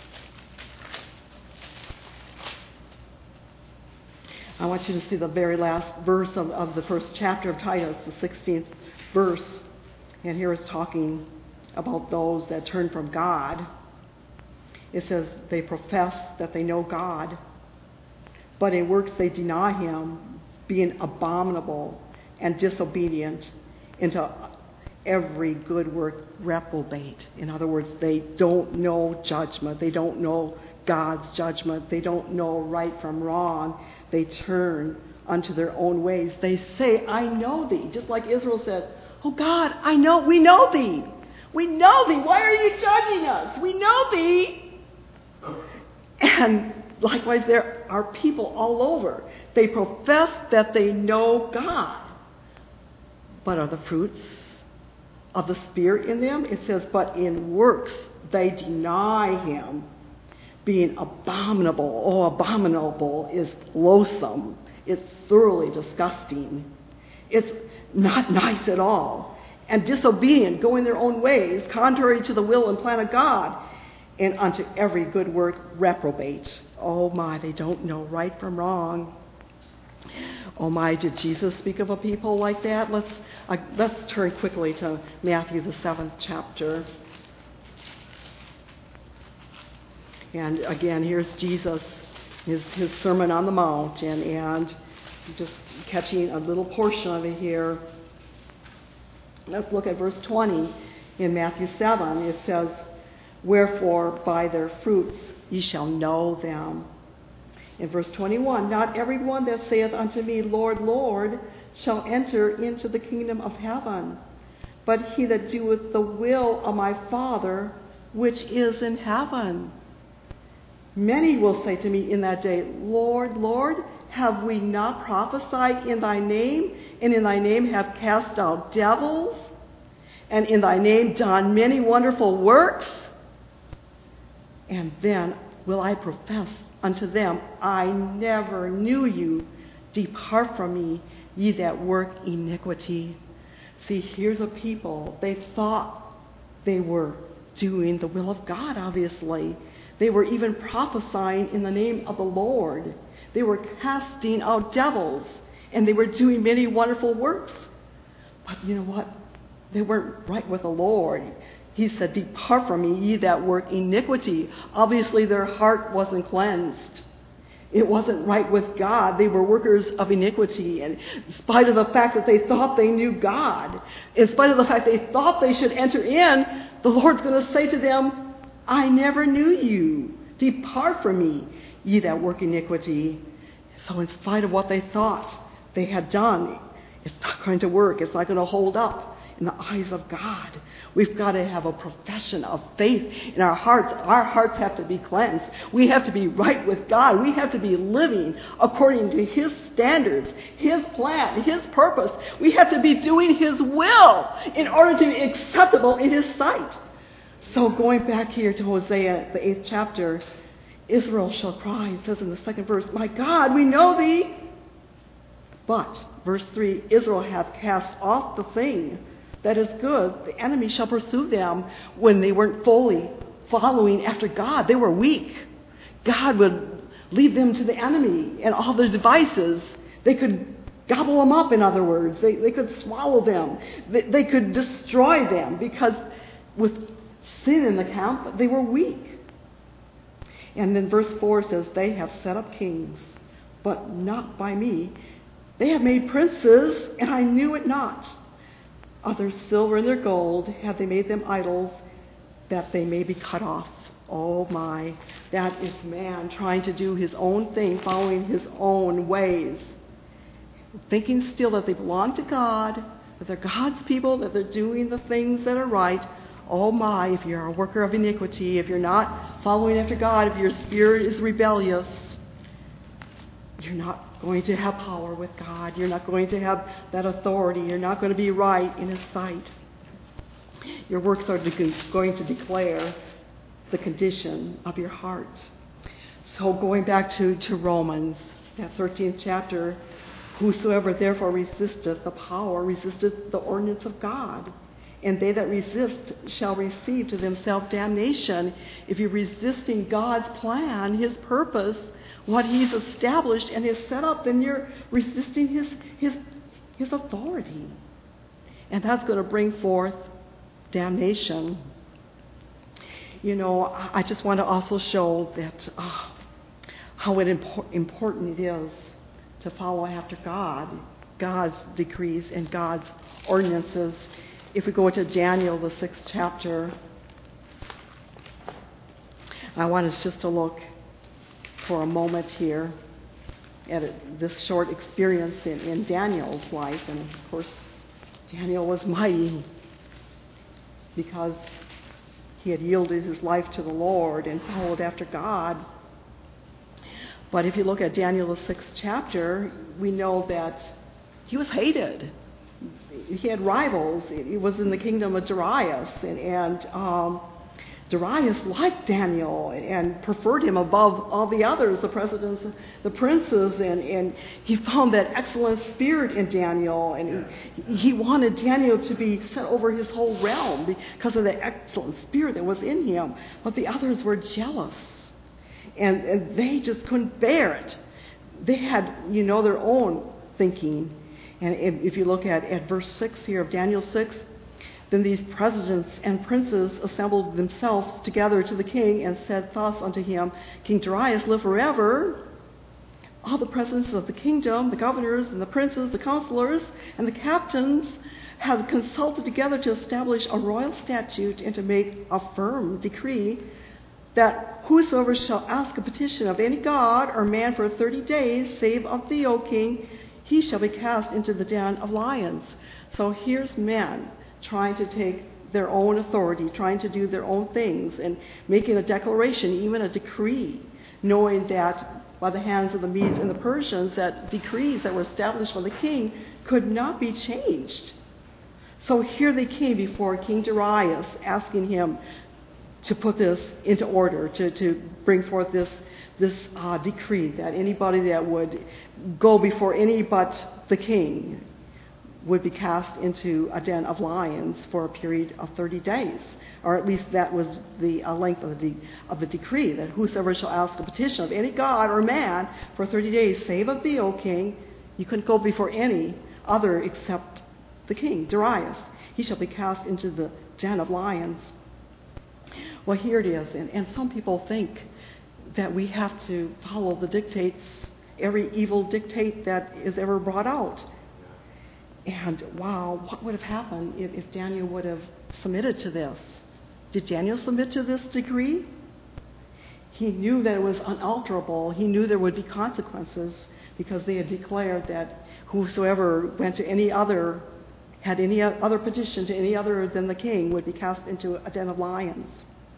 S1: I want you to see the very last verse of, of the first chapter of Titus, the sixteenth verse. And here it's talking about those that turn from God. It says they profess that they know God, but in works they deny him, being abominable and disobedient, into every good work reprobate. In other words, they don't know judgment. They don't know God's judgment. They don't know right from wrong. They turn unto their own ways. They say, I know thee. Just like Israel said, oh God, I know, we know thee. We know thee. Why are you judging us? We know thee. And likewise, there are people all over. They profess that they know God. But are the fruits of the Spirit in them? It says, but in works they deny him, being abominable. Oh, abominable is loathsome. It's thoroughly disgusting. It's not nice at all. And disobedient, going their own ways, contrary to the will and plan of God, and unto every good work reprobate. Oh my, they don't know right from wrong. Oh my, did Jesus speak of a people like that? Let's uh, let's turn quickly to Matthew, the seventh chapter. And again, here's Jesus, his, his Sermon on the Mount, and, and just catching a little portion of it here. Let's look at verse twenty in Matthew seven. It says, wherefore by their fruits ye shall know them. In verse twenty-one, not every one that saith unto me, Lord, Lord, shall enter into the kingdom of heaven, but he that doeth the will of my Father which is in heaven. Many will say to me in that day, Lord, Lord, have we not prophesied in thy name, and in thy name have cast out devils, and in thy name done many wonderful works? And then will I profess unto them, I never knew you. Depart from me, ye that work iniquity. See, here's a people. They thought they were doing the will of God, obviously. They were even prophesying in the name of the Lord. They were casting out devils, and they were doing many wonderful works. But you know what? They weren't right with the Lord. He said, depart from me, ye that work iniquity. Obviously, their heart wasn't cleansed. It wasn't right with God. They were workers of iniquity. And in spite of the fact that they thought they knew God, in spite of the fact they thought they should enter in, the Lord's going to say to them, I never knew you. Depart from me, ye that work iniquity. So in spite of what they thought they had done, it's not going to work. It's not going to hold up in the eyes of God. We've got to have a profession of faith in our hearts. Our hearts have to be cleansed. We have to be right with God. We have to be living according to his standards, his plan, his purpose. We have to be doing his will in order to be acceptable in his sight. So going back here to Hosea, the eighth chapter, Israel shall cry. It says in the second verse, my God, we know thee. But, verse three, Israel hath cast off the thing that is good. The enemy shall pursue them when they weren't fully following after God. They were weak. God would leave them to the enemy and all their devices. They could gobble them up, in other words. They, they could swallow them. They, they could destroy them because with sin in the camp, they were weak. And then verse four says, they have set up kings, but not by me. They have made princes, and I knew it not. Of their silver and their gold have they made them idols, that they may be cut off. Oh my, that is man trying to do his own thing, following his own ways. Thinking still that they belong to God, that they're God's people, that they're doing the things that are right. Oh my, if you're a worker of iniquity, if you're not following after God, if your spirit is rebellious, you're not going to have power with God. You're not going to have that authority. You're not going to be right in his sight. Your works are going to declare the condition of your heart. So going back to, to Romans, that thirteenth chapter, whosoever therefore resisteth the power, resisteth the ordinance of God. And they that resist shall receive to themselves damnation. If you're resisting God's plan, His purpose, what He's established and has set up, then you're resisting His, His, His authority. And that's going to bring forth damnation. You know, I just want to also show that uh, how it impor- important it is to follow after God, God's decrees and God's ordinances. If we go into Daniel, the sixth chapter, I want us just to look for a moment here at it, this short experience in, in Daniel's life. And of course, Daniel was mighty because he had yielded his life to the Lord and followed after God. But if you look at Daniel, the sixth chapter, we know that he was hated. He had rivals. He was in the kingdom of Darius, and, and um, Darius liked Daniel and, and preferred him above all the others, the presidents, the princes, and, and he found that excellent spirit in Daniel, and he, he wanted Daniel to be set over his whole realm because of the excellent spirit that was in him. But the others were jealous, and, and they just couldn't bear it. They had, you know, their own thinking. And if you look at, at verse six here of Daniel six, then these presidents and princes assembled themselves together to the king and said thus unto him, King Darius, live forever. All the presidents of the kingdom, the governors and the princes, the counselors and the captains have consulted together to establish a royal statute and to make a firm decree that whosoever shall ask a petition of any god or man for thirty days, save of thee, O king, he shall be cast into the den of lions. So here's men trying to take their own authority, trying to do their own things, and making a declaration, even a decree, knowing that by the hands of the Medes and the Persians, that decrees that were established by the king could not be changed. So here they came before King Darius, asking him to put this into order, to, to bring forth this this uh, decree that anybody that would go before any but the king would be cast into a den of lions for a period of thirty days. Or at least that was the uh, length of the, of the decree, that whosoever shall ask a petition of any god or man for thirty days, save of thee, O king, you couldn't go before any other except the king, Darius. He shall be cast into the den of lions. Well, here it is. And, and some people think that we have to follow the dictates, every evil dictate that is ever brought out. And wow, what would have happened if, if Daniel would have submitted to this? Did Daniel submit to this decree? He knew that it was unalterable. He knew there would be consequences because they had declared that whosoever went to any other, had any other petition to any other than the king would be cast into a den of lions.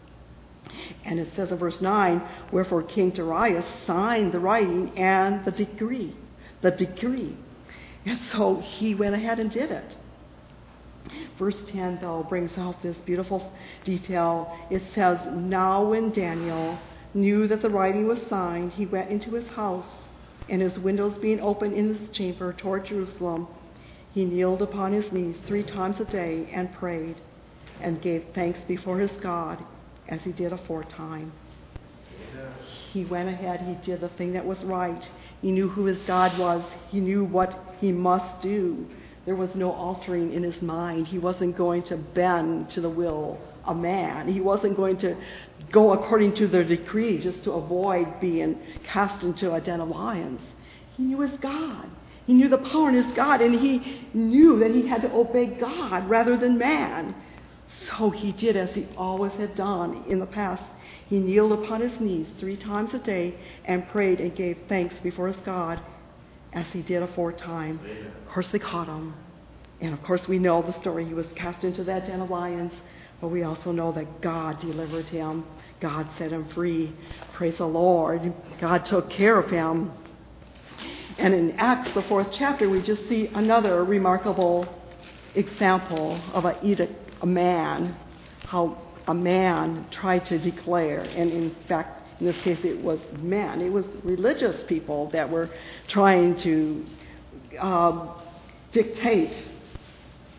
S1: And it says in verse nine, wherefore King Darius signed the writing and the decree, the decree. And so he went ahead and did it. Verse ten, though, brings out this beautiful detail. It says, now when Daniel knew that the writing was signed, he went into his house, and his windows being open in his chamber toward Jerusalem, he kneeled upon his knees three times a day and prayed and gave thanks before his God, as he did aforetime. Yes. He went ahead, he did the thing that was right. He knew who his God was. He knew what he must do. There was no altering in his mind. He wasn't going to bend to the will of man. He wasn't going to go according to their decree just to avoid being cast into a den of lions. He knew his God. He knew the power in his God, and he knew that he had to obey God rather than man. So he did as he always had done in the past. He kneeled upon his knees three times a day and prayed and gave thanks before his God, as he did aforetime. Of course, they caught him. And of course, we know the story. He was cast into that den of lions. But we also know that God delivered him. God set him free. Praise the Lord. God took care of him. And in Acts, the fourth chapter, we just see another remarkable example of a edict. A man, how a man tried to declare, and in fact, in this case, it was men. It was religious people that were trying to uh, dictate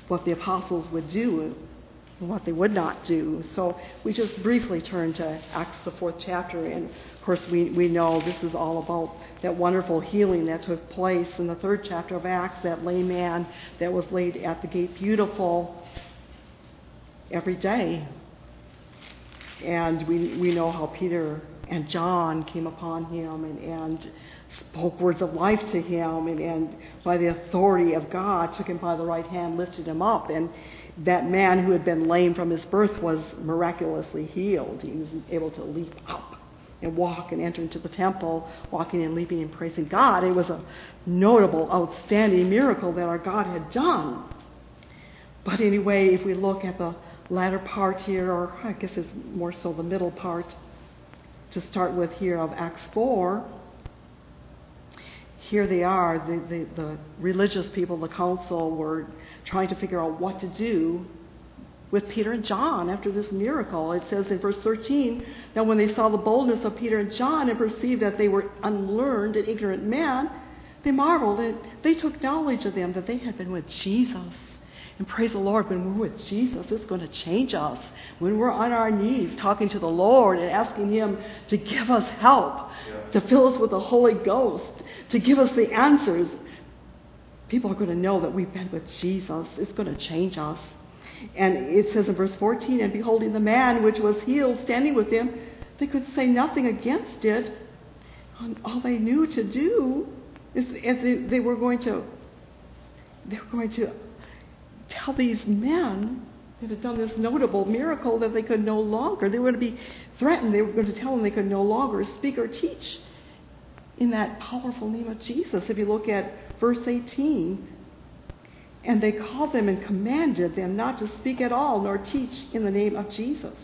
S1: what the apostles would do and what they would not do. So we just briefly turn to Acts, the fourth chapter, and of course we, we know this is all about that wonderful healing that took place in the third chapter of Acts, that lame man that was laid at the gate beautiful every day. And we we know how Peter and John came upon him and, and spoke words of life to him, and, and by the authority of God took him by the right hand, lifted him up, and that man who had been lame from his birth was miraculously healed. He was able to leap up and walk and enter into the temple, walking and leaping and praising God. It was a notable, outstanding miracle that our God had done. But anyway, if we look at the latter part here, or I guess it's more so the middle part, to start with here of Acts four, here they are, the, the, the religious people, the council, were trying to figure out what to do with Peter and John after this miracle. It says in verse thirteen, now when they saw the boldness of Peter and John and perceived that they were unlearned and ignorant men, they marveled, and they took knowledge of them that they had been with Jesus. And praise the Lord, when we're with Jesus, it's going to change us. When we're on our knees talking to the Lord and asking Him to give us help, yeah. to fill us with the Holy Ghost, to give us the answers, people are going to know that we've been with Jesus. It's going to change us. And it says in verse fourteen, and beholding the man which was healed standing with him, they could say nothing against it. And all they knew to do is, is they, they were going to, they were going to tell these men that had done this notable miracle that they could no longer, they were going to be threatened, they were going to tell them they could no longer speak or teach in that powerful name of Jesus. If you look at verse eighteen, and they called them and commanded them not to speak at all nor teach in the name of Jesus.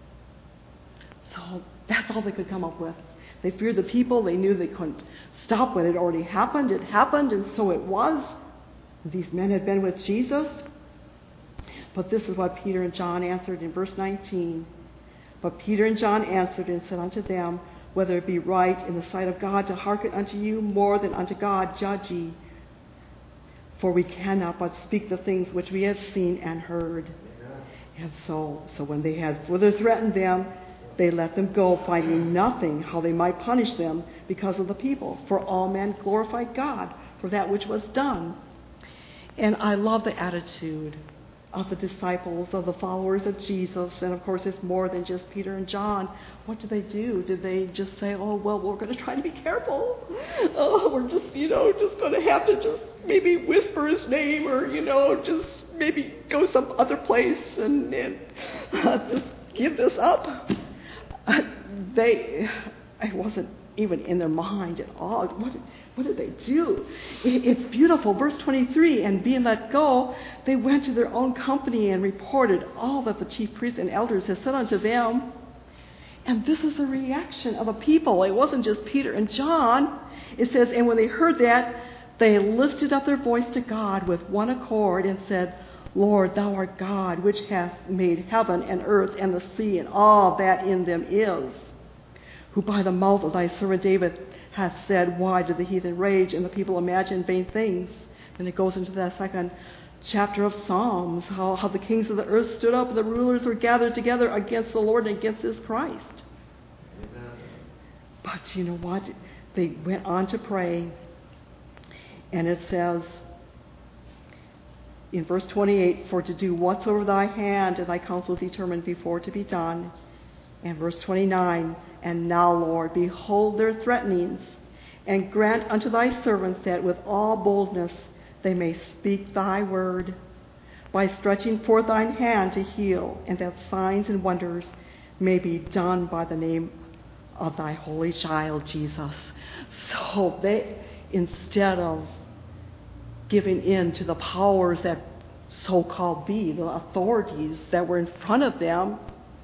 S1: So that's all they could come up with. They feared the people. They knew they couldn't stop what had already happened. It happened, and so it was. These men had been with Jesus. But this is what Peter and John answered in verse nineteen. But Peter and John answered and said unto them, whether it be right in the sight of God to hearken unto you more than unto God, judge ye. For we cannot but speak the things which we have seen and heard. Amen. And so, so when they had further threatened them, they let them go, finding nothing how they might punish them because of the people. For all men glorified God for that which was done. And I love the attitude of the disciples, of the followers of Jesus. And of course, it's more than just Peter and John. What did they do? Did they just say, oh, well, we're going to try to be careful. Oh, we're just, you know, just going to have to just maybe whisper his name, or, you know, just maybe go some other place and, and uh, just give this up? Uh, they, it wasn't even in their mind at all. What, what did they do? It, it's beautiful. Verse twenty-three, and being let go, they went to their own company and reported all that the chief priests and elders had said unto them. And this is the reaction of a people. It wasn't just Peter and John. It says, and when they heard that, they lifted up their voice to God with one accord and said, Lord, thou art God, which hast made heaven and earth and the sea and all that in them is, who by the mouth of thy servant David hath said, why do the heathen rage and the people imagine vain things? Then it goes into that second chapter of Psalms, how, how the kings of the earth stood up and the rulers were gathered together against the Lord and against his Christ. Amen. But you know what? They went on to pray. And it says in verse twenty-eight, for to do whatsoever thy hand and thy counsel determined before to be done. And verse twenty-nine, and now, Lord, behold their threatenings, and grant unto thy servants that with all boldness they may speak thy word, by stretching forth thine hand to heal, and that signs and wonders may be done by the name of thy holy child, Jesus. So they, instead of giving in to the powers that so-called be, the authorities that were in front of them,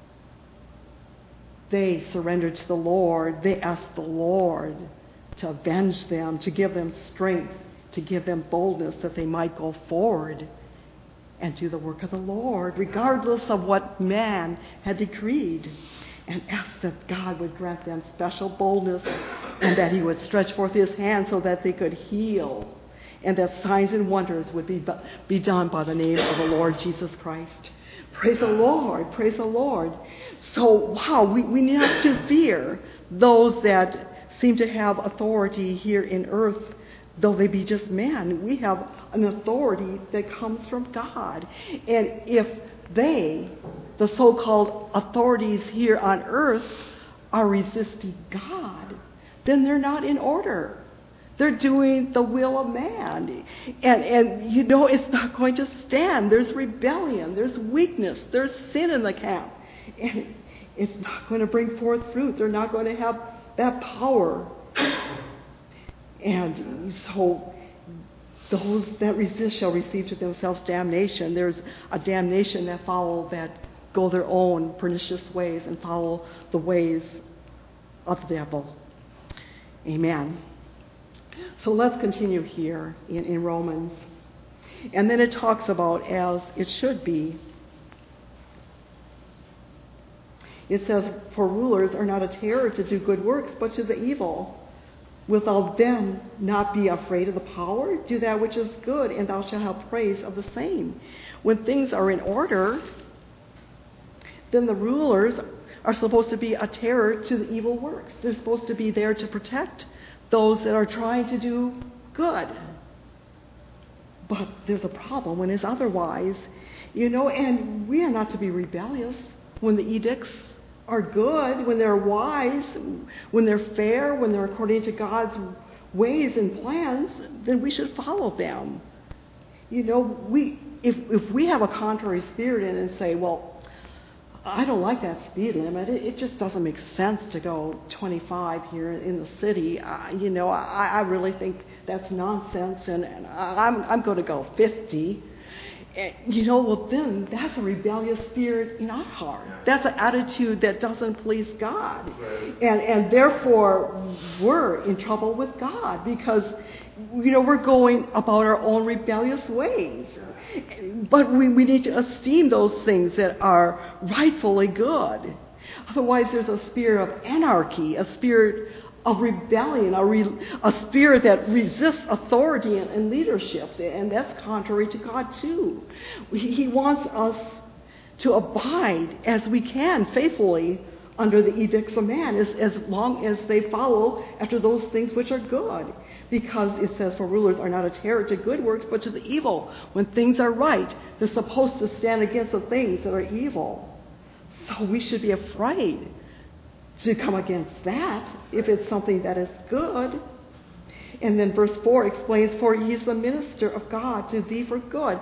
S1: they surrendered to the Lord. They asked the Lord to avenge them, to give them strength, to give them boldness that they might go forward and do the work of the Lord, regardless of what man had decreed, and asked that God would grant them special boldness and that he would stretch forth his hand so that they could heal and that signs and wonders would be, be done by the name of the Lord Jesus Christ. Praise the Lord. Praise the Lord. So, wow, we, we need not to fear those that seem to have authority here in earth, though they be just men. We have an authority that comes from God. And if they, the so-called authorities here on earth, are resisting God, then they're not in order. They're doing the will of man. And, and you know, it's not going to stand. There's rebellion. There's weakness. There's sin in the camp. And it's not going to bring forth fruit. They're not going to have that power. And so those that resist shall receive to themselves damnation. There's a damnation that follow that go their own pernicious ways and follow the ways of the devil. Amen. So let's continue here in, in Romans. And then it talks about as it should be. It says, for rulers are not a terror to do good works, but to the evil. Wilt thou then not be afraid of the power? Do that which is good, and thou shalt have praise of the same. When things are in order, then the rulers are supposed to be a terror to the evil works. They're supposed to be there to protect those that are trying to do good. But there's a problem when it's otherwise. You know, and we are not to be rebellious when the edicts are good, when they're wise, when they're fair, when they're according to God's ways and plans, then we should follow them. You know, we if if we have a contrary spirit in it and say, well, I don't like that speed limit. It, it just doesn't make sense to go twenty-five here in the city. Uh, you know, I, I really think that's nonsense, and, and I'm I'm going to go fifty. And, you know, well then that's a rebellious spirit in our heart. That's an attitude that doesn't please God, and and therefore we're in trouble with God because you know we're going about our own rebellious ways. But we, we need to esteem those things that are rightfully good. Otherwise, there's a spirit of anarchy, a spirit of rebellion, a, re, a spirit that resists authority and, and leadership, and that's contrary to God too. He, he wants us to abide as we can faithfully under the edicts of man, as, as long as they follow after those things which are good. Because it says, for rulers are not a terror to good works, but to the evil. When things are right, they're supposed to stand against the things that are evil. So we should be afraid to come against that if it's something that is good. And then verse four explains, for he is the minister of God to thee for good.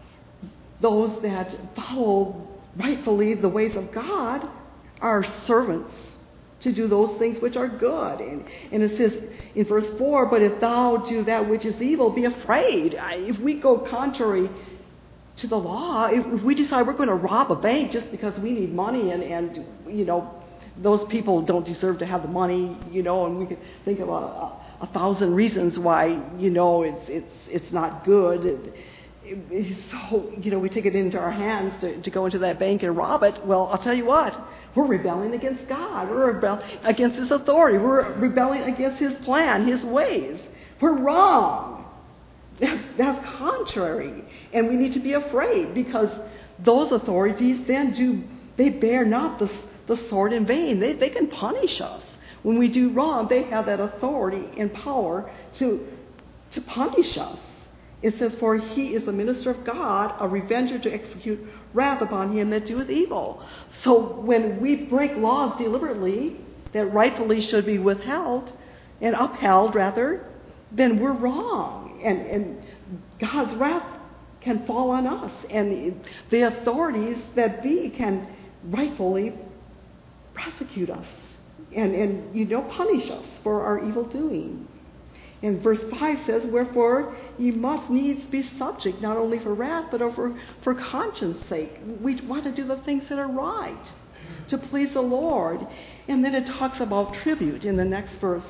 S1: Those that follow rightfully the ways of God are servants to do those things which are good. And, and it says in verse four, but if thou do that which is evil, be afraid. If we go contrary to the law, if, if we decide we're going to rob a bank just because we need money and, and you know, those people don't deserve to have the money, you know, and we could think of a, a, a thousand reasons why, you know, it's it's it's not good. It, it, so, you know, we take it into our hands to, to go into that bank and rob it. Well, I'll tell you what, we're rebelling against God. We're rebelling against His authority. We're rebelling against His plan, His ways. We're wrong. That's, that's contrary. And we need to be afraid because those authorities then do, they bear not the, the sword in vain. They, they can punish us. When we do wrong, they have that authority and power to, to punish us. It says, for he is the minister of God, a revenger to execute wrath upon him that doeth evil. So when we break laws deliberately that rightfully should be withheld and upheld, rather, then we're wrong. And, and God's wrath can fall on us. And the authorities that be can rightfully prosecute us and, and you know, punish us for our evil doing. And verse five says, wherefore ye must needs be subject, not only for wrath, but for, for conscience sake. We want to do the things that are right, to please the Lord. And then it talks about tribute in the next verse.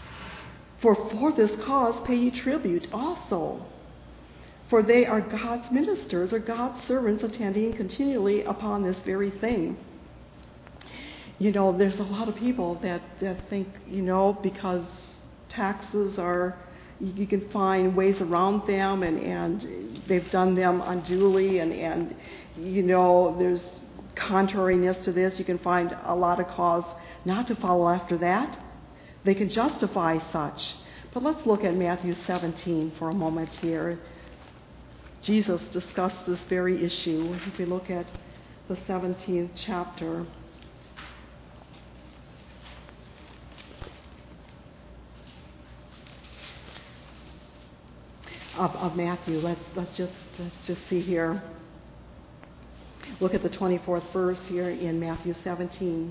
S1: For for this cause pay ye tribute also. For they are God's ministers, or God's servants, attending continually upon this very thing. You know, there's a lot of people that, that think, you know, because taxes are you, you can find ways around them, and, and they've done them unduly, and, and, you know, there's contrariness to this. You can find a lot of cause not to follow after that. They can justify such. But let's look at Matthew seventeen for a moment here. Jesus discussed this very issue. If we look at the seventeenth chapter. Of, of Matthew. Let's let's just let's just see here. Look at the twenty-fourth verse here in Matthew seventeen.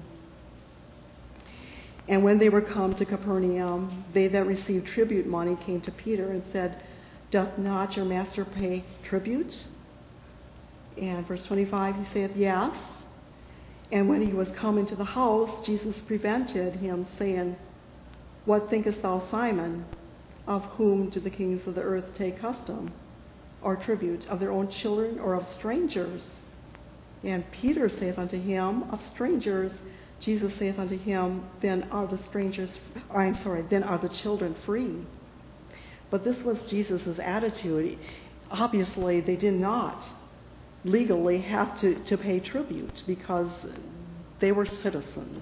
S1: And when they were come to Capernaum, they that received tribute money came to Peter and said, Doth not your master pay tribute? And verse twenty-five, he saith, Yes. And when he was come into the house, Jesus prevented him, saying, What thinkest thou, Simon? Of whom do the kings of the earth take custom or tribute? Of their own children or of strangers? And Peter saith unto him, Of strangers. Jesus saith unto him, Then are the strangers, or I'm sorry, then are the children free. But this was Jesus' attitude. Obviously, they did not legally have to, to pay tribute because they were citizens.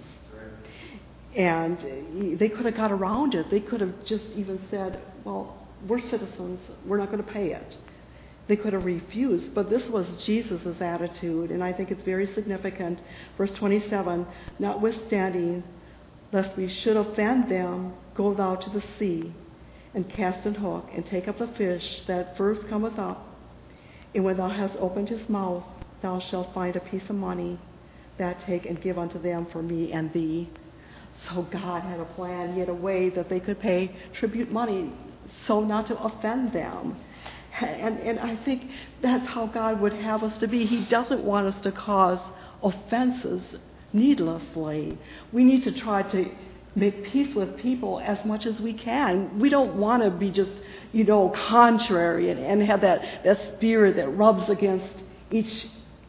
S1: And they could have got around it. They could have just even said, well, we're citizens, we're not going to pay it. They could have refused, but this was Jesus' attitude, and I think it's very significant. Verse twenty-seven, Notwithstanding, lest we should offend them, go thou to the sea, and cast an hook, and take up the fish that first cometh up. And when thou hast opened his mouth, thou shalt find a piece of money, that take and give unto them for me and thee. So God had a plan. He had a way that they could pay tribute money so not to offend them. And, and I think that's how God would have us to be. He doesn't want us to cause offenses needlessly. We need to try to make peace with people as much as we can. We don't want to be just, you know, contrary and, and have that, that spirit that rubs against each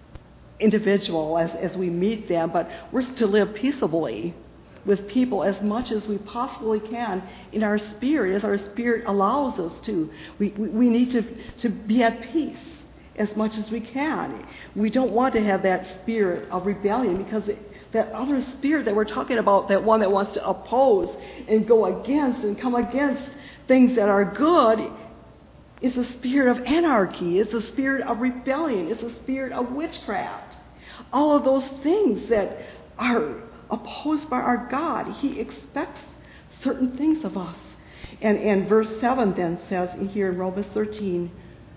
S1: individual as, as we meet them, but we're to live peaceably with people as much as we possibly can in our spirit, as our spirit allows us to. We, we, we need to, to be at peace as much as we can. We don't want to have that spirit of rebellion, because it, that other spirit that we're talking about, that one that wants to oppose and go against and come against things that are good, is a spirit of anarchy. It's a spirit of rebellion. It's a spirit of witchcraft. All of those things that are opposed by our God. He expects certain things of us. And, and verse seven then says here in Romans thirteen,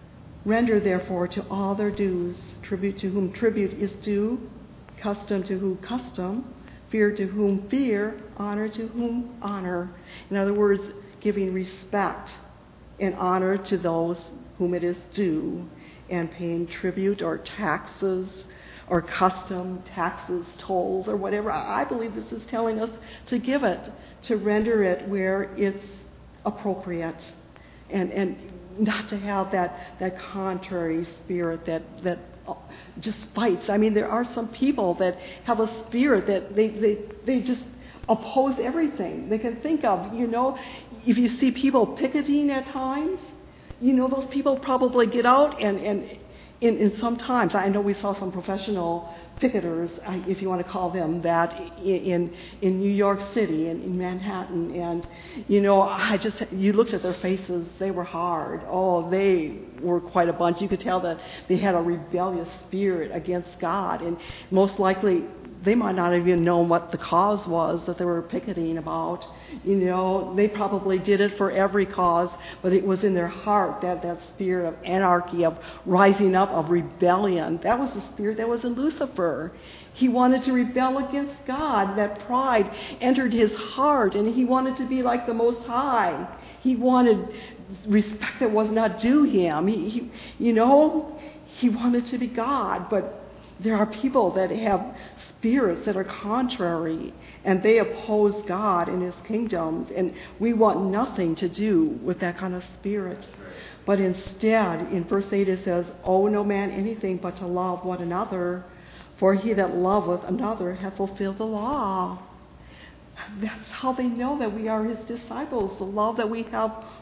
S1: Render therefore to all their dues, tribute to whom tribute is due, custom to whom custom, fear to whom fear, honor to whom honor. In other words, giving respect and honor to those whom it is due, and paying tribute or taxes or custom, taxes, tolls, or whatever. I believe this is telling us to give it, to render it where it's appropriate, and and not to have that, that contrary spirit that, that just fights. I mean, there are some people that have a spirit that they, they, they just oppose everything they can think of. You know, if you see people picketing at times, you know, those people probably get out and, and In, in sometimes, I know we saw some professional picketers, if you want to call them that, in in New York City and in Manhattan, and you know, I just you looked at their faces; they were hard. Oh, they were quite a bunch. You could tell that they had a rebellious spirit against God, and most likely they might not have even known what the cause was that they were picketing about. You know, they probably did it for every cause, but it was in their heart, that, that spirit of anarchy, of rising up, of rebellion. That was the spirit that was in Lucifer. He wanted to rebel against God. That pride entered his heart, and he wanted to be like the Most High. He wanted respect that was not due him. He, he you know, he wanted to be God, but there are people that have spirits that are contrary, and they oppose God and his kingdoms, and we want nothing to do with that kind of spirit. But instead, in verse eight it says, Owe no man anything but to love one another, for he that loveth another hath fulfilled the law. That's how they know that we are his disciples, the love that we have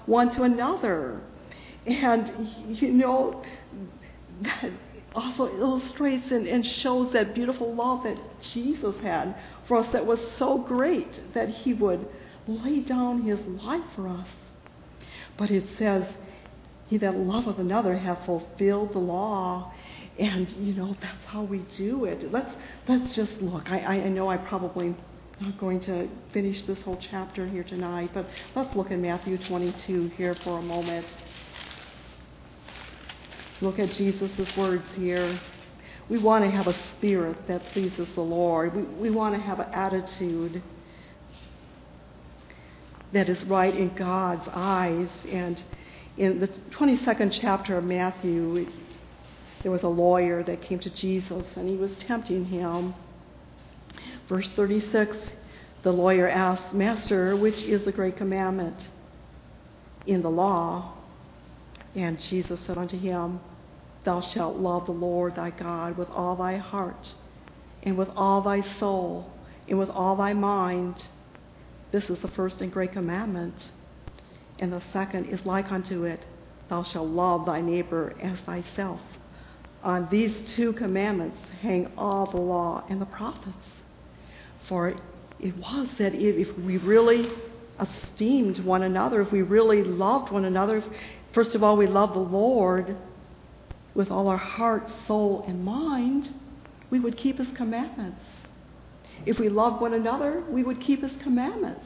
S1: one to another. And, you know, that also illustrates and, and shows that beautiful love that Jesus had for us that was so great that he would lay down his life for us. But it says, he that loveth another hath fulfilled the law. And, you know, that's how we do it. Let's let's just look. I, I know I'm probably not going to finish this whole chapter here tonight, but let's look at Matthew twenty-two here for a moment. Look at Jesus' words here. We want to have a spirit that pleases the Lord. We, we want to have an attitude that is right in God's eyes. And in the twenty-second chapter of Matthew, there was a lawyer that came to Jesus, and he was tempting him. Verse thirty-six, the lawyer asked, Master, which is the great commandment in the law? And Jesus said unto him, Thou shalt love the Lord thy God with all thy heart, and with all thy soul, and with all thy mind. This is the first and great commandment. And the second is like unto it, Thou shalt love thy neighbor as thyself. On these two commandments hang all the law and the prophets. For it was that if, if we really esteemed one another, if we really loved one another, first of all, we love the Lord with all our heart, soul, and mind, we would keep his commandments. If we loved one another, we would keep his commandments.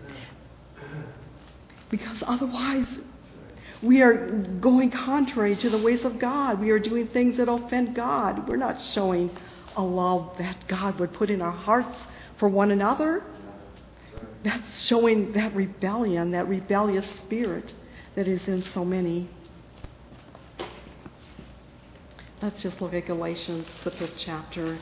S1: Because otherwise, we are going contrary to the ways of God. We are doing things that offend God. We're not showing a love that God would put in our hearts for one another. That's showing that rebellion, that rebellious spirit that is in so many. Let's just look at Galatians, the fifth chapter.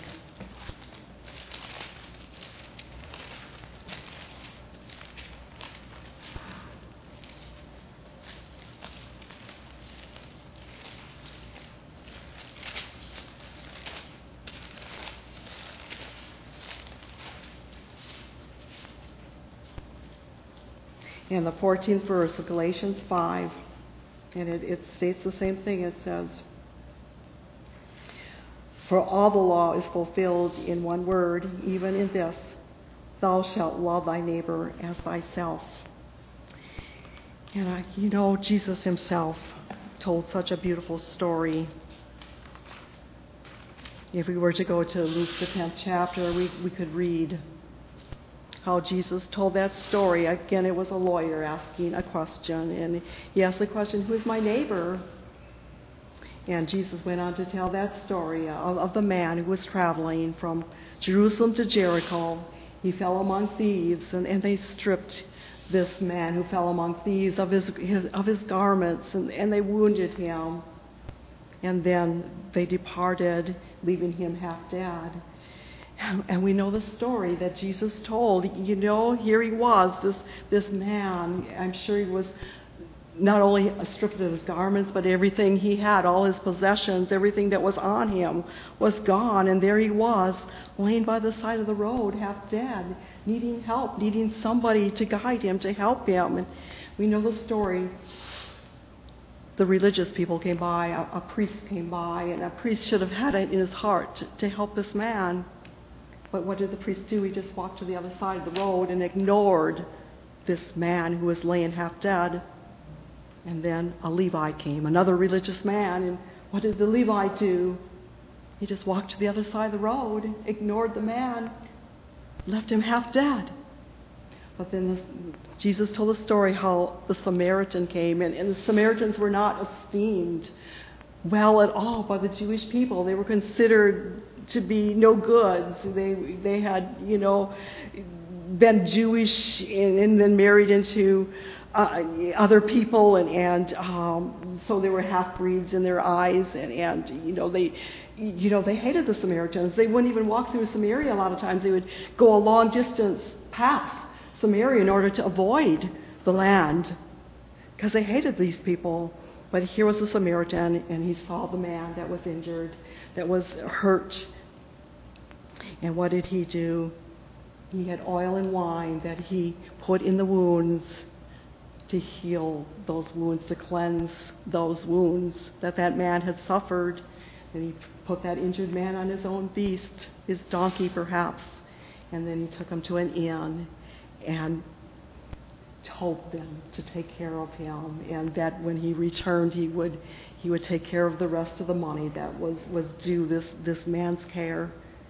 S1: And the fourteenth verse of Galatians five, and it, it states the same thing. It says, For all the law is fulfilled in one word, even in this, Thou shalt love thy neighbor as thyself. And I, you know, Jesus himself told such a beautiful story. If we were to go to Luke the tenth chapter, we, we could read how Jesus told that story. Again, it was a lawyer asking a question, and he asked the question, who is my neighbor? And Jesus went on to tell that story of, of the man who was traveling from Jerusalem to Jericho. He fell among thieves, and, and they stripped this man who fell among thieves of his, his of his garments, and, and they wounded him. And then they departed, leaving him half dead. And we know the story that Jesus told. You know, here he was, this this man. I'm sure he was not only stripped of his garments, but everything he had, all his possessions, everything that was on him was gone. And there he was, laying by the side of the road, half dead, needing help, needing somebody to guide him, to help him. And we know the story. The religious people came by, a, a priest came by, and a priest should have had it in his heart to, to help this man. But what did the priest do? He just walked to the other side of the road and ignored this man who was laying half dead. And then a Levite came, another religious man, and what did the Levite do? He just walked to the other side of the road, ignored the man, left him half dead. But then this, Jesus told a story how the Samaritan came, and, and the Samaritans were not esteemed well at all by the Jewish people. They were considered to be no goods. They they had, you know, been Jewish and, and then married into uh, other people, and and um, so they were half breeds in their eyes, and and you know they. You know, they hated the Samaritans. They wouldn't even walk through Samaria a lot of times. They would go a long distance past Samaria in order to avoid the land because they hated these people. But here was a Samaritan, and he saw the man that was injured, that was hurt. And what did he do? He had oil and wine that he put in the wounds to heal those wounds, to cleanse those wounds that that man had suffered. And he put that injured man on his own beast, his donkey perhaps, and then he took him to an inn and told them to take care of him, and that when he returned, he would he would take care of the rest of the money that was, was due this, this man's care.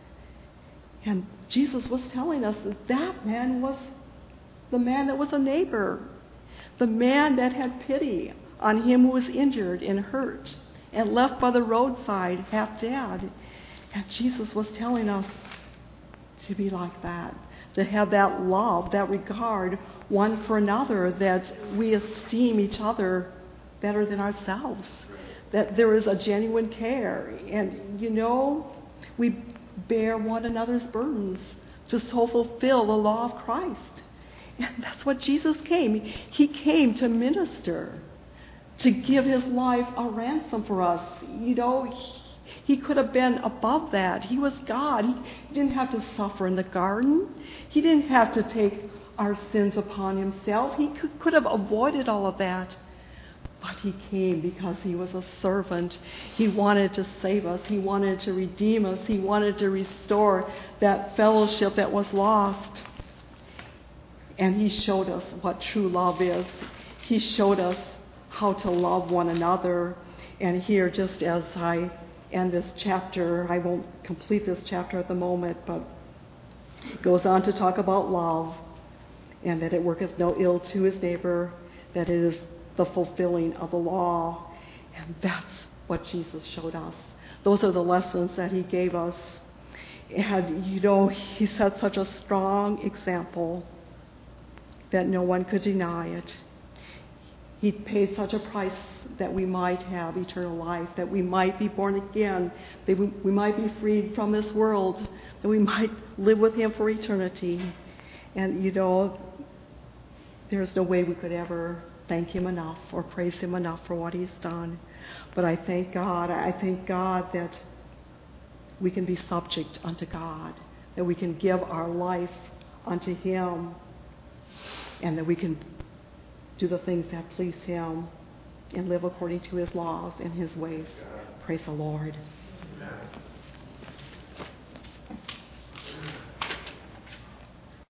S1: And Jesus was telling us that that man was the man that was a neighbor, the man that had pity on him who was injured and hurt and left by the roadside, half dead. And Jesus was telling us to be like that, to have that love, that regard one for another, that we esteem each other better than ourselves, that there is a genuine care. And, you know, we bear one another's burdens to so fulfill the law of Christ. And that's what Jesus came. He came to minister, to give his life a ransom for us. You know, he, he could have been above that. He was God. He didn't have to suffer in the garden. He didn't have to take our sins upon himself. He could, could have avoided all of that. But he came because he was a servant. He wanted to save us. He wanted to redeem us. He wanted to restore that fellowship that was lost. And he showed us what true love is. He showed us how to love one another. And here, just as I end this chapter, I won't complete this chapter at the moment, but it goes on to talk about love, and that it worketh no ill to his neighbor, that it is the fulfilling of the law. And that's what Jesus showed us. Those are the lessons that he gave us. And, you know, he set such a strong example that no one could deny it. He paid such a price that we might have eternal life, that we might be born again, that we, we might be freed from this world, that we might live with him for eternity. And, you know, there's no way we could ever thank him enough or praise him enough for what he's done. But I thank God, I thank God that we can be subject unto God, that we can give our life unto him, and that we can do the things that please him and live according to his laws and his ways. Praise the Lord.
S2: Amen.